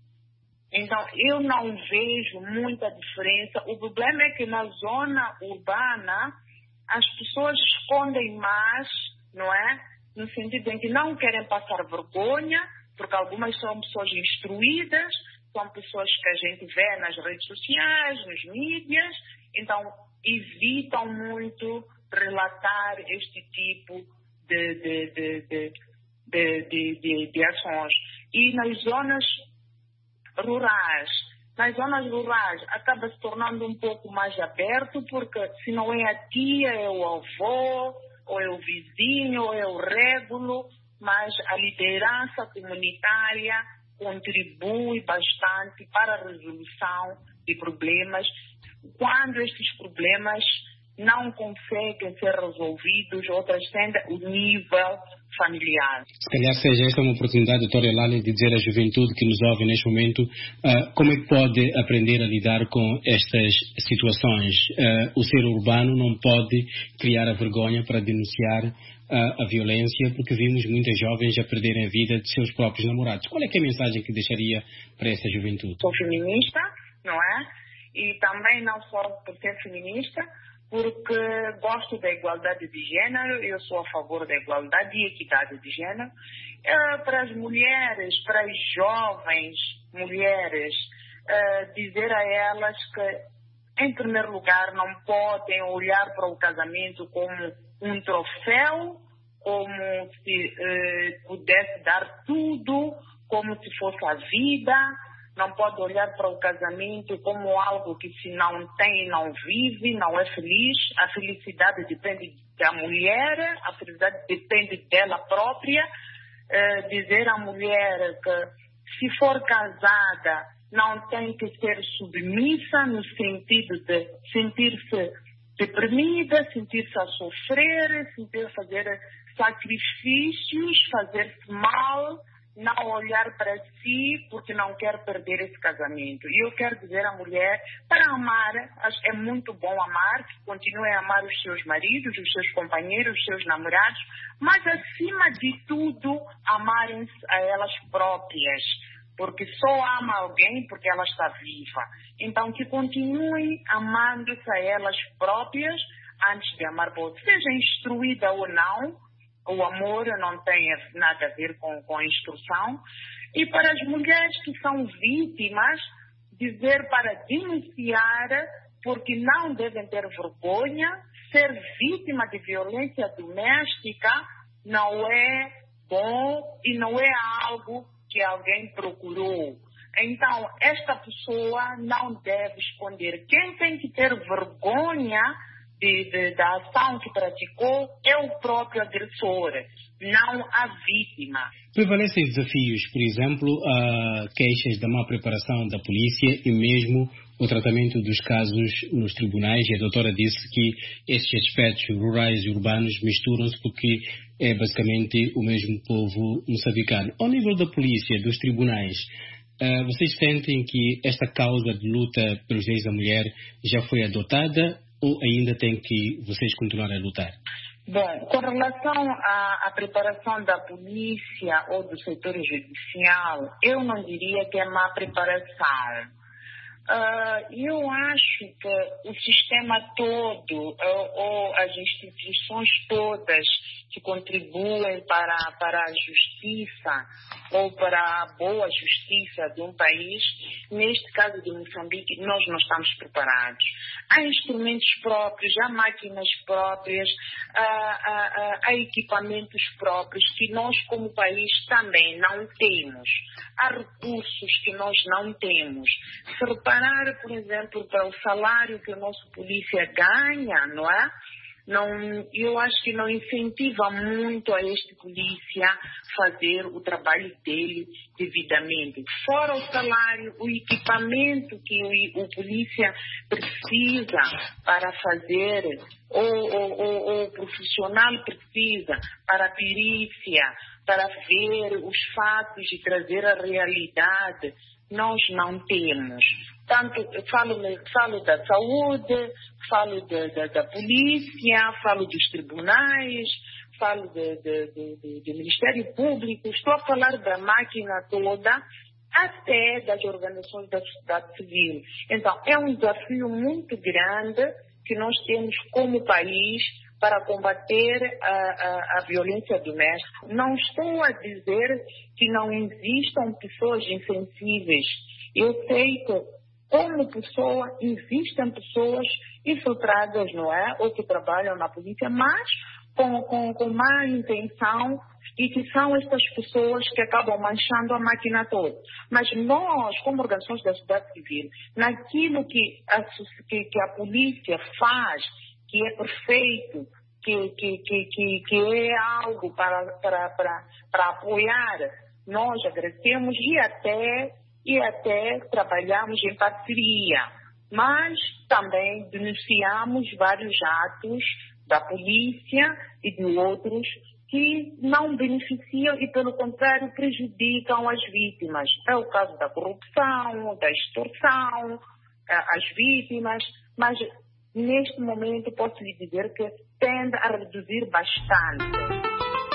Então, eu não vejo muita diferença. O problema é que na zona urbana as pessoas escondem mais, não é? No sentido em que não querem passar vergonha, porque algumas são pessoas instruídas, são pessoas que a gente vê nas redes sociais, nos mídias, então evitam muito relatar este tipo de, de, de, de, de, de, de, de ações. E nas zonas rurais, nas zonas rurais acaba se tornando um pouco mais aberto, porque se não é a tia, é o avô, ou é o vizinho, ou é o régulo, mas a liderança comunitária contribui bastante para a resolução de problemas quando estes problemas não conseguem ser resolvidos ou transcendem o nível familiar. Se calhar seja esta uma oportunidade, doutora Eulalia, de dizer à juventude que nos ouve neste momento uh, como é que pode aprender a lidar com estas situações. Uh, o ser urbano não pode criar a vergonha para denunciar uh, a violência, porque vimos muitas jovens a perderem a vida de seus próprios namorados. Qual é que é a mensagem que deixaria para essa juventude? Sou feminista, não é? E também não só por ser feminista, porque gosto da igualdade de género, eu sou a favor da igualdade e equidade de género. É, para as mulheres, para as jovens mulheres, é, dizer a elas que, em primeiro lugar, não podem olhar para o casamento como um troféu, como se é, pudesse dar tudo, como se fosse a vida. Não pode olhar para o casamento como algo que se não tem, não vive, não é feliz. A felicidade depende da mulher, a felicidade depende dela própria. É, dizer à mulher que se for casada não tem que ser submissa no sentido de sentir-se deprimida, sentir-se a sofrer, sentir fazer sacrifícios, fazer-se mal, não olhar para si porque não quer perder esse casamento. E eu quero dizer à mulher, para amar, é muito bom amar, continue a amar os seus maridos, os seus companheiros, os seus namorados, mas acima de tudo, amarem-se a elas próprias. porque só ama alguém porque ela está viva. Então, que continuem amando-se a elas próprias antes de amar o outro. Seja instruída ou não, o amor não tem nada a ver com, com a instrução. E para as mulheres que são vítimas, dizer para denunciar, porque não devem ter vergonha. Ser vítima de violência doméstica não é bom e não é algo que alguém procurou. Então, esta pessoa não deve esconder. Quem tem que ter vergonha de, de, da ação que praticou é o próprio agressor, não a vítima. Prevalecem desafios, por exemplo, a queixas da má preparação da polícia e mesmo o tratamento dos casos nos tribunais. E a doutora disse que estes aspectos rurais e urbanos misturam-se porque é basicamente o mesmo povo moçambicano. Ao nível da polícia, dos tribunais, uh, vocês sentem que esta causa de luta pelos direitos da mulher já foi adotada ou ainda tem que vocês continuar a lutar? Bom, com relação à, à preparação da polícia ou do setor judicial, eu não diria que é má preparação. Uh, eu acho que o sistema todo, ou, ou as instituições todas que contribuem para, para a justiça ou para a boa justiça de um país, neste caso de Moçambique, nós não estamos preparados. Há instrumentos próprios, há máquinas próprias, há, há, há equipamentos próprios que nós como país também não temos. Há recursos que nós não temos. Se reparar, por exemplo, para o salário que o nosso polícia ganha, não é? Não, eu acho que não incentiva muito a este polícia fazer o trabalho dele devidamente. Fora o salário, o equipamento que o, o polícia precisa para fazer, ou, ou, ou, ou o profissional precisa para a perícia, para ver os fatos e trazer a realidade, nós não temos. Tanto, falo, falo da saúde, falo da, da, da polícia, falo dos tribunais, falo do, do, do, do Ministério Público, estou a falar da máquina toda, até das organizações da sociedade civil. Então, é um desafio muito grande que nós temos como país para combater a, a, a violência doméstica. Não estou a dizer que não existam pessoas insensíveis. Eu sei que, como pessoa, existem pessoas infiltradas, não é? Ou que trabalham na polícia, mas com, com, com má intenção, e que são estas pessoas que acabam manchando a máquina toda. Mas nós, como organizações da sociedade civil, naquilo que a, que, que a polícia faz, que é perfeito, que, que, que, que, que é algo para, para, para, para apoiar, nós agradecemos e até, e até trabalhamos em parceria. Mas também denunciamos vários atos da polícia e de outros que não beneficiam e, pelo contrário, prejudicam as vítimas. É o caso da corrupção, da extorsão, as vítimas, mas neste momento posso lhe dizer que tende a reduzir bastante.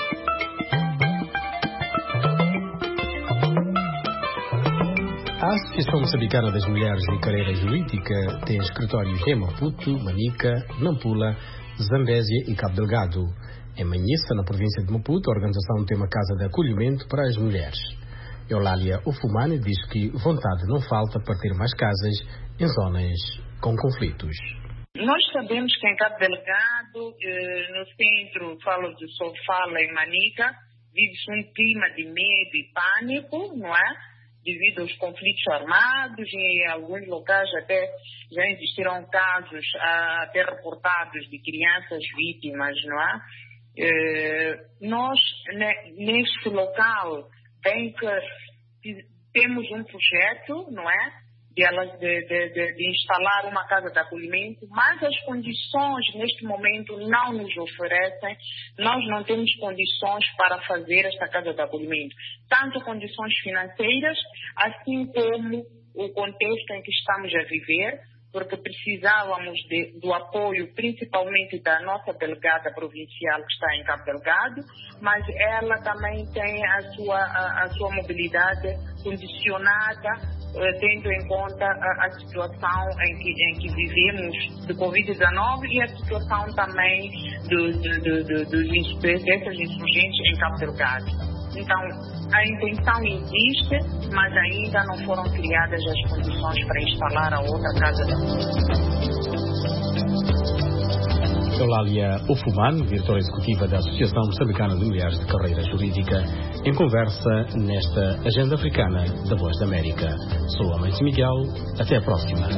A Associação Moçambicana das Mulheres de Carreira Jurídica tem escritórios em Maputo, Manica, Nampula, Zambésia e Cabo Delgado. Em Manhissa, na província de Maputo, a organização tem uma casa de acolhimento para as mulheres. Eulália Ufumani diz que vontade não falta para ter mais casas em zonas com conflitos. Nós sabemos que em Cabo Delgado, no centro, falo de Sofala e Manica, vive-se um clima de medo e pânico, não é? Devido aos conflitos armados, e em alguns locais até já existiram casos até reportados de crianças vítimas, não é? Eh, nós, neste local, bem que temos um projeto, não é? De, elas, de, de, de, de instalar uma casa de acolhimento, mas as condições neste momento não nos oferecem, nós não temos condições para fazer esta casa de acolhimento, tanto condições financeiras, assim como o contexto em que estamos a viver, porque precisávamos de, do apoio principalmente da nossa delegada provincial que está em Cabo Delgado, mas ela também tem a sua, a, a sua mobilidade condicionada, eh, tendo em conta a, a situação em que, em que vivemos de covid dezenove e a situação também do, do, do, do, dos, dessas insurgentes em Cabo Delgado. Então, a intenção existe, mas ainda não foram criadas as condições para instalar a outra casa da Eulália Ofuman, diretora executiva da Associação Moçambicana de Mulheres de Carreira Jurídica, em conversa nesta Agenda Africana da Voz da América. Sou Amante Miguel, até a próxima.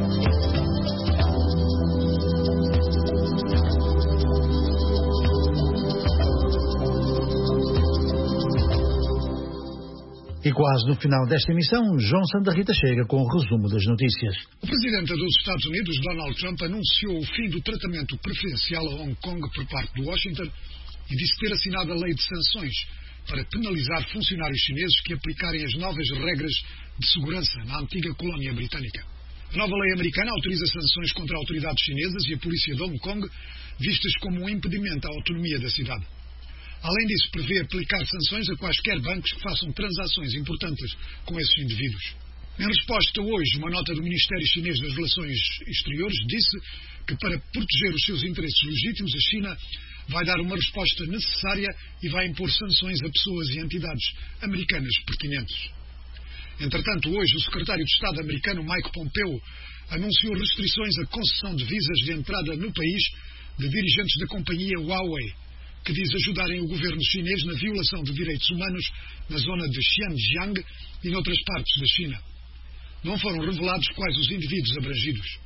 E quase no final desta emissão, João Santa Rita chega com o resumo das notícias. O presidente dos Estados Unidos, Donald Trump, anunciou o fim do tratamento preferencial a Hong Kong por parte de Washington e disse ter assinado a lei de sanções para penalizar funcionários chineses que aplicarem as novas regras de segurança na antiga colónia britânica. A nova lei americana autoriza sanções contra autoridades chinesas e a polícia de Hong Kong, vistas como um impedimento à autonomia da cidade. Além disso, prevê aplicar sanções a quaisquer bancos que façam transações importantes com esses indivíduos. Em resposta hoje, uma nota do Ministério Chinês das Relações Exteriores disse que para proteger os seus interesses legítimos, a China vai dar uma resposta necessária e vai impor sanções a pessoas e entidades americanas pertinentes. Entretanto, hoje, o secretário de Estado americano Mike Pompeo anunciou restrições à concessão de visas de entrada no país de dirigentes da companhia Huawei, que diz ajudarem o governo chinês na violação de direitos humanos na zona de Xinjiang e noutras partes da China. Não foram revelados quais os indivíduos abrangidos.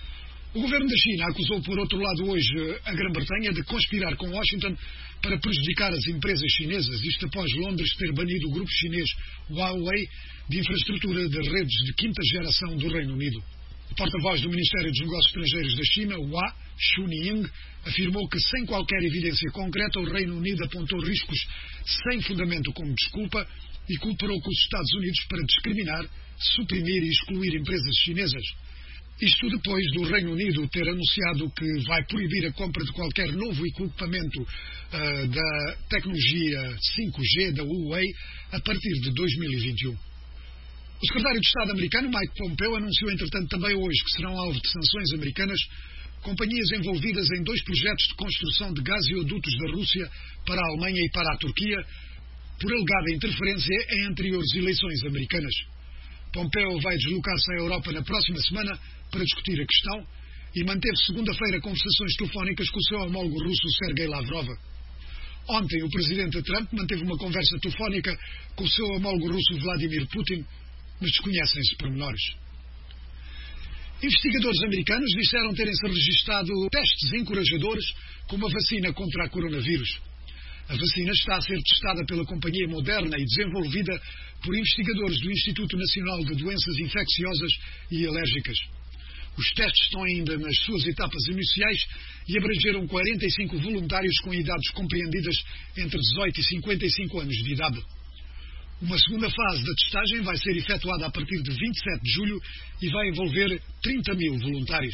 O governo da China acusou, por outro lado, hoje a Grã-Bretanha de conspirar com Washington para prejudicar as empresas chinesas, isto após Londres ter banido o grupo chinês Huawei de infraestrutura de redes de quinta geração do Reino Unido. O porta-voz do Ministério dos Negócios Estrangeiros da China, Hua Chunying, afirmou que, sem qualquer evidência concreta, o Reino Unido apontou riscos sem fundamento como desculpa e cooperou com os Estados Unidos para discriminar, suprimir e excluir empresas chinesas. Isto depois do Reino Unido ter anunciado que vai proibir a compra de qualquer novo equipamento uh, da tecnologia cinco G da Huawei a partir de dois mil e vinte e um. O secretário de Estado americano, Mike Pompeo, anunciou, entretanto, também hoje que serão alvo de sanções americanas companhias envolvidas em dois projetos de construção de gasodutos da Rússia para a Alemanha e para a Turquia, por alegada interferência em anteriores eleições americanas. Pompeo vai deslocar-se à Europa na próxima semana para discutir a questão e manteve segunda-feira conversações telefónicas com o seu homólogo russo Sergei Lavrov. Ontem, o presidente Trump manteve uma conversa telefónica com o seu homólogo russo Vladimir Putin, mas desconhecem-se pormenores. Investigadores americanos disseram terem-se registrado testes encorajadores com uma vacina contra a coronavírus. A vacina está a ser testada pela companhia Moderna e desenvolvida por investigadores do Instituto Nacional de Doenças Infecciosas e Alérgicas. Os testes estão ainda nas suas etapas iniciais e abrangeram quarenta e cinco voluntários com idades compreendidas entre dezoito e cinquenta e cinco anos de idade. Uma segunda fase da testagem vai ser efetuada a partir de vinte e sete de julho e vai envolver trinta mil voluntários.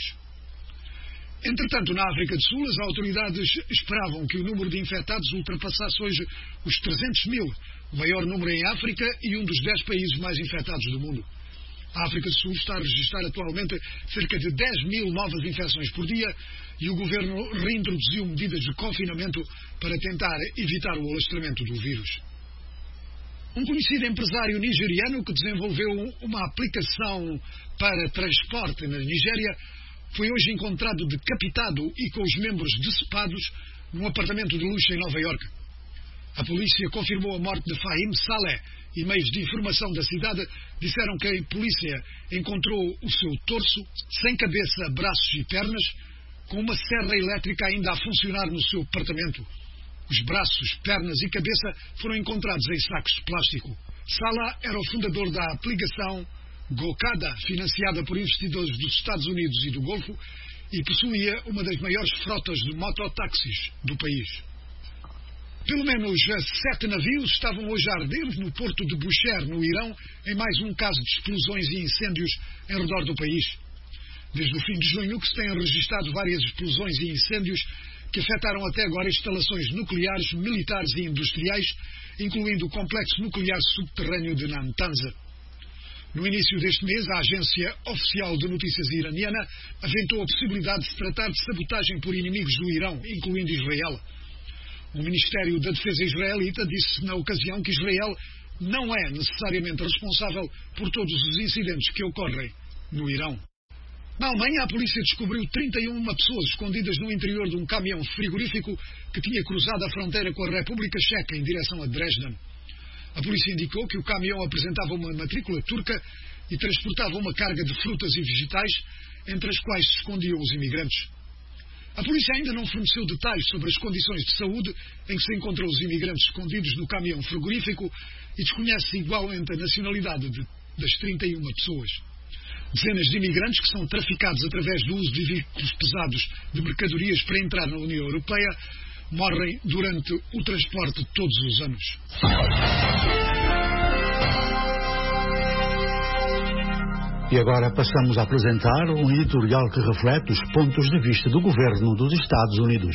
Entretanto, na África do Sul, as autoridades esperavam que o número de infectados ultrapassasse hoje os trezentos mil, o maior número em África e um dos dez países mais infectados do mundo. A África do Sul está a registrar atualmente cerca de dez mil novas infecções por dia e o governo reintroduziu medidas de confinamento para tentar evitar o alastramento do vírus. Um conhecido empresário nigeriano que desenvolveu uma aplicação para transporte na Nigéria foi hoje encontrado decapitado e com os membros decepados num apartamento de luxo em Nova Iorque. A polícia confirmou a morte de Fahim Saleh e meios de informação da cidade disseram que a polícia encontrou o seu torso, sem cabeça, braços e pernas, com uma serra elétrica ainda a funcionar no seu apartamento. Os braços, pernas e cabeça foram encontrados em sacos de plástico. Salah era o fundador da aplicação Gokada, financiada por investidores dos Estados Unidos e do Golfo, e possuía uma das maiores frotas de mototáxis do país. Pelo menos sete navios estavam hoje a arder no porto de Bushehr, no Irão, em mais um caso de explosões e incêndios em redor do país. Desde o fim de junho que se têm registrado várias explosões e incêndios que afetaram até agora instalações nucleares, militares e industriais, incluindo o complexo nuclear subterrâneo de Natanz. No início deste mês, a agência oficial de notícias iraniana aventou a possibilidade de se tratar de sabotagem por inimigos do Irão, incluindo Israel. O Ministério da Defesa israelita disse na ocasião que Israel não é necessariamente responsável por todos os incidentes que ocorrem no Irão. Na Alemanha, a polícia descobriu trinta e uma pessoas escondidas no interior de um caminhão frigorífico que tinha cruzado a fronteira com a República Checa em direção a Dresden. A polícia indicou que o caminhão apresentava uma matrícula turca e transportava uma carga de frutas e vegetais, entre as quais se escondiam os imigrantes. A polícia ainda não forneceu detalhes sobre as condições de saúde em que se encontram os imigrantes escondidos no caminhão frigorífico e desconhece igualmente a nacionalidade de, das trinta e uma pessoas. Dezenas de imigrantes que são traficados através do uso de veículos pesados de mercadorias para entrar na União Europeia morrem durante o transporte todos os anos. E agora passamos a apresentar um editorial que reflete os pontos de vista do governo dos Estados Unidos.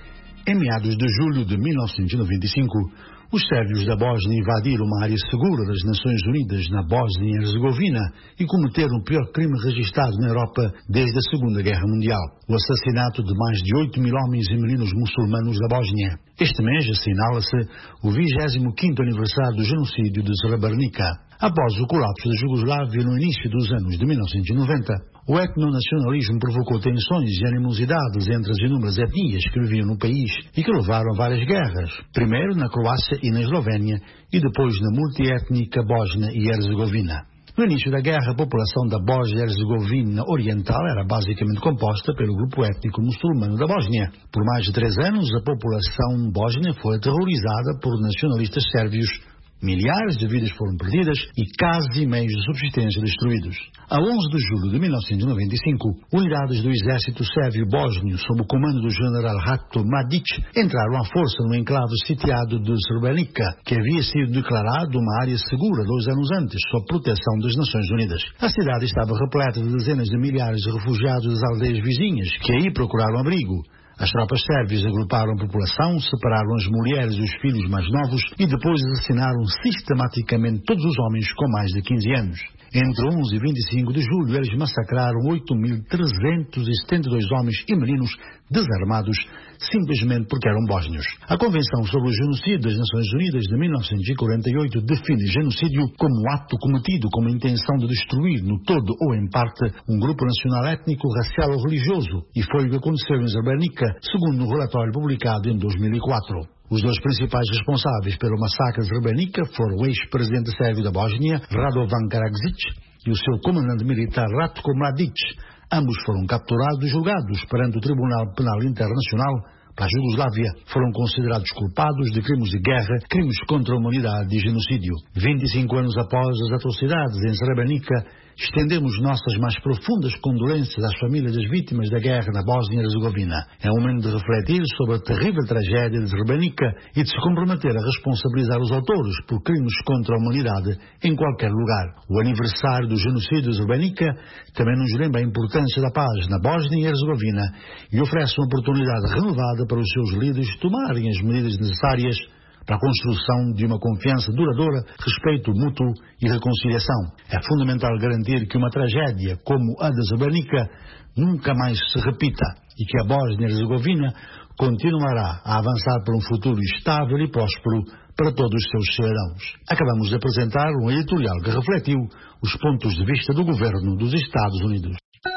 Em meados de julho de mil novecentos e noventa e cinco, os sérvios da Bósnia invadiram uma área segura das Nações Unidas na Bósnia e Herzegovina e cometeram o pior crime registrado na Europa desde a Segunda Guerra Mundial, o assassinato de mais de oito mil homens e meninos muçulmanos da Bósnia. Este mês assinala-se o vigésimo quinto aniversário do genocídio de Srebrenica. Após o colapso da Jugoslávia no início dos anos de mil novecentos e noventa, o etnonacionalismo provocou tensões e animosidades entre as inúmeras etnias que viviam no país e que levaram a várias guerras, primeiro na Croácia e na Eslovénia e depois na multiétnica Bósnia e Herzegovina. No início da guerra, a população da Bósnia e Herzegovina Oriental era basicamente composta pelo grupo étnico muçulmano da Bósnia. Por mais de três anos, a população bósnia foi aterrorizada por nacionalistas sérvios. Milhares de vidas foram perdidas e casas e meios de subsistência destruídos. A onze de julho de mil novecentos e noventa e cinco, unidades do exército sérvio-bósnio, sob o comando do general Ratko Mladic, entraram à força no enclave sitiado de Srebrenica, que havia sido declarado uma área segura dois anos antes, sob proteção das Nações Unidas. A cidade estava repleta de dezenas de milhares de refugiados das aldeias vizinhas, que aí procuraram abrigo. As tropas sérvias agruparam a população, separaram as mulheres e os filhos mais novos e depois assassinaram sistematicamente todos os homens com mais de quinze anos. Entre onze e vinte e cinco de julho, eles massacraram oito mil trezentos e setenta e dois homens e meninos desarmados, simplesmente porque eram bósnios. A Convenção sobre o Genocídio das Nações Unidas de mil novecentos e quarenta e oito define genocídio como um ato cometido com a intenção de destruir, no todo ou em parte, um grupo nacional étnico, racial ou religioso, e foi o que aconteceu em Srebrenica, segundo um relatório publicado em dois mil e quatro. Os dois principais responsáveis pelo massacre de Srebrenica foram o ex-presidente sérvio da Bósnia, Radovan Karadzic, e o seu comandante militar, Ratko Mladic. Ambos foram capturados e julgados perante o Tribunal Penal Internacional pela Jugoslávia. Foram considerados culpados de crimes de guerra, crimes contra a humanidade e genocídio. vinte e cinco anos após as atrocidades em Srebrenica, estendemos nossas mais profundas condolências às famílias das vítimas da guerra na Bósnia e Herzegovina. É um momento de refletir sobre a terrível tragédia de Srebrenica e de se comprometer a responsabilizar os autores por crimes contra a humanidade em qualquer lugar. O aniversário do genocídio de Srebrenica também nos lembra a importância da paz na Bósnia e Herzegovina e oferece uma oportunidade renovada para os seus líderes tomarem as medidas necessárias para a construção de uma confiança duradoura, respeito mútuo e reconciliação. É fundamental garantir que uma tragédia como a de Srebrenica nunca mais se repita e que a Bósnia e Herzegovina continuará a avançar para um futuro estável e próspero para todos os seus cidadãos. Acabamos de apresentar um editorial que refletiu os pontos de vista do governo dos Estados Unidos.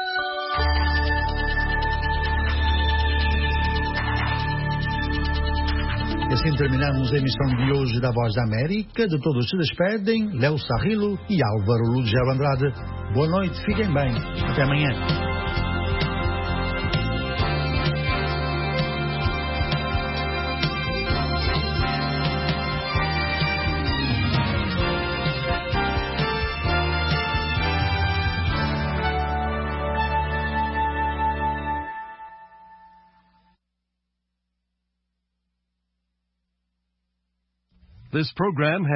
E assim terminamos a emissão de hoje da Voz da América. De todos se despedem Léo Sarrilo e Álvaro Lugel Andrade. Boa noite, fiquem bem. Até amanhã. This program has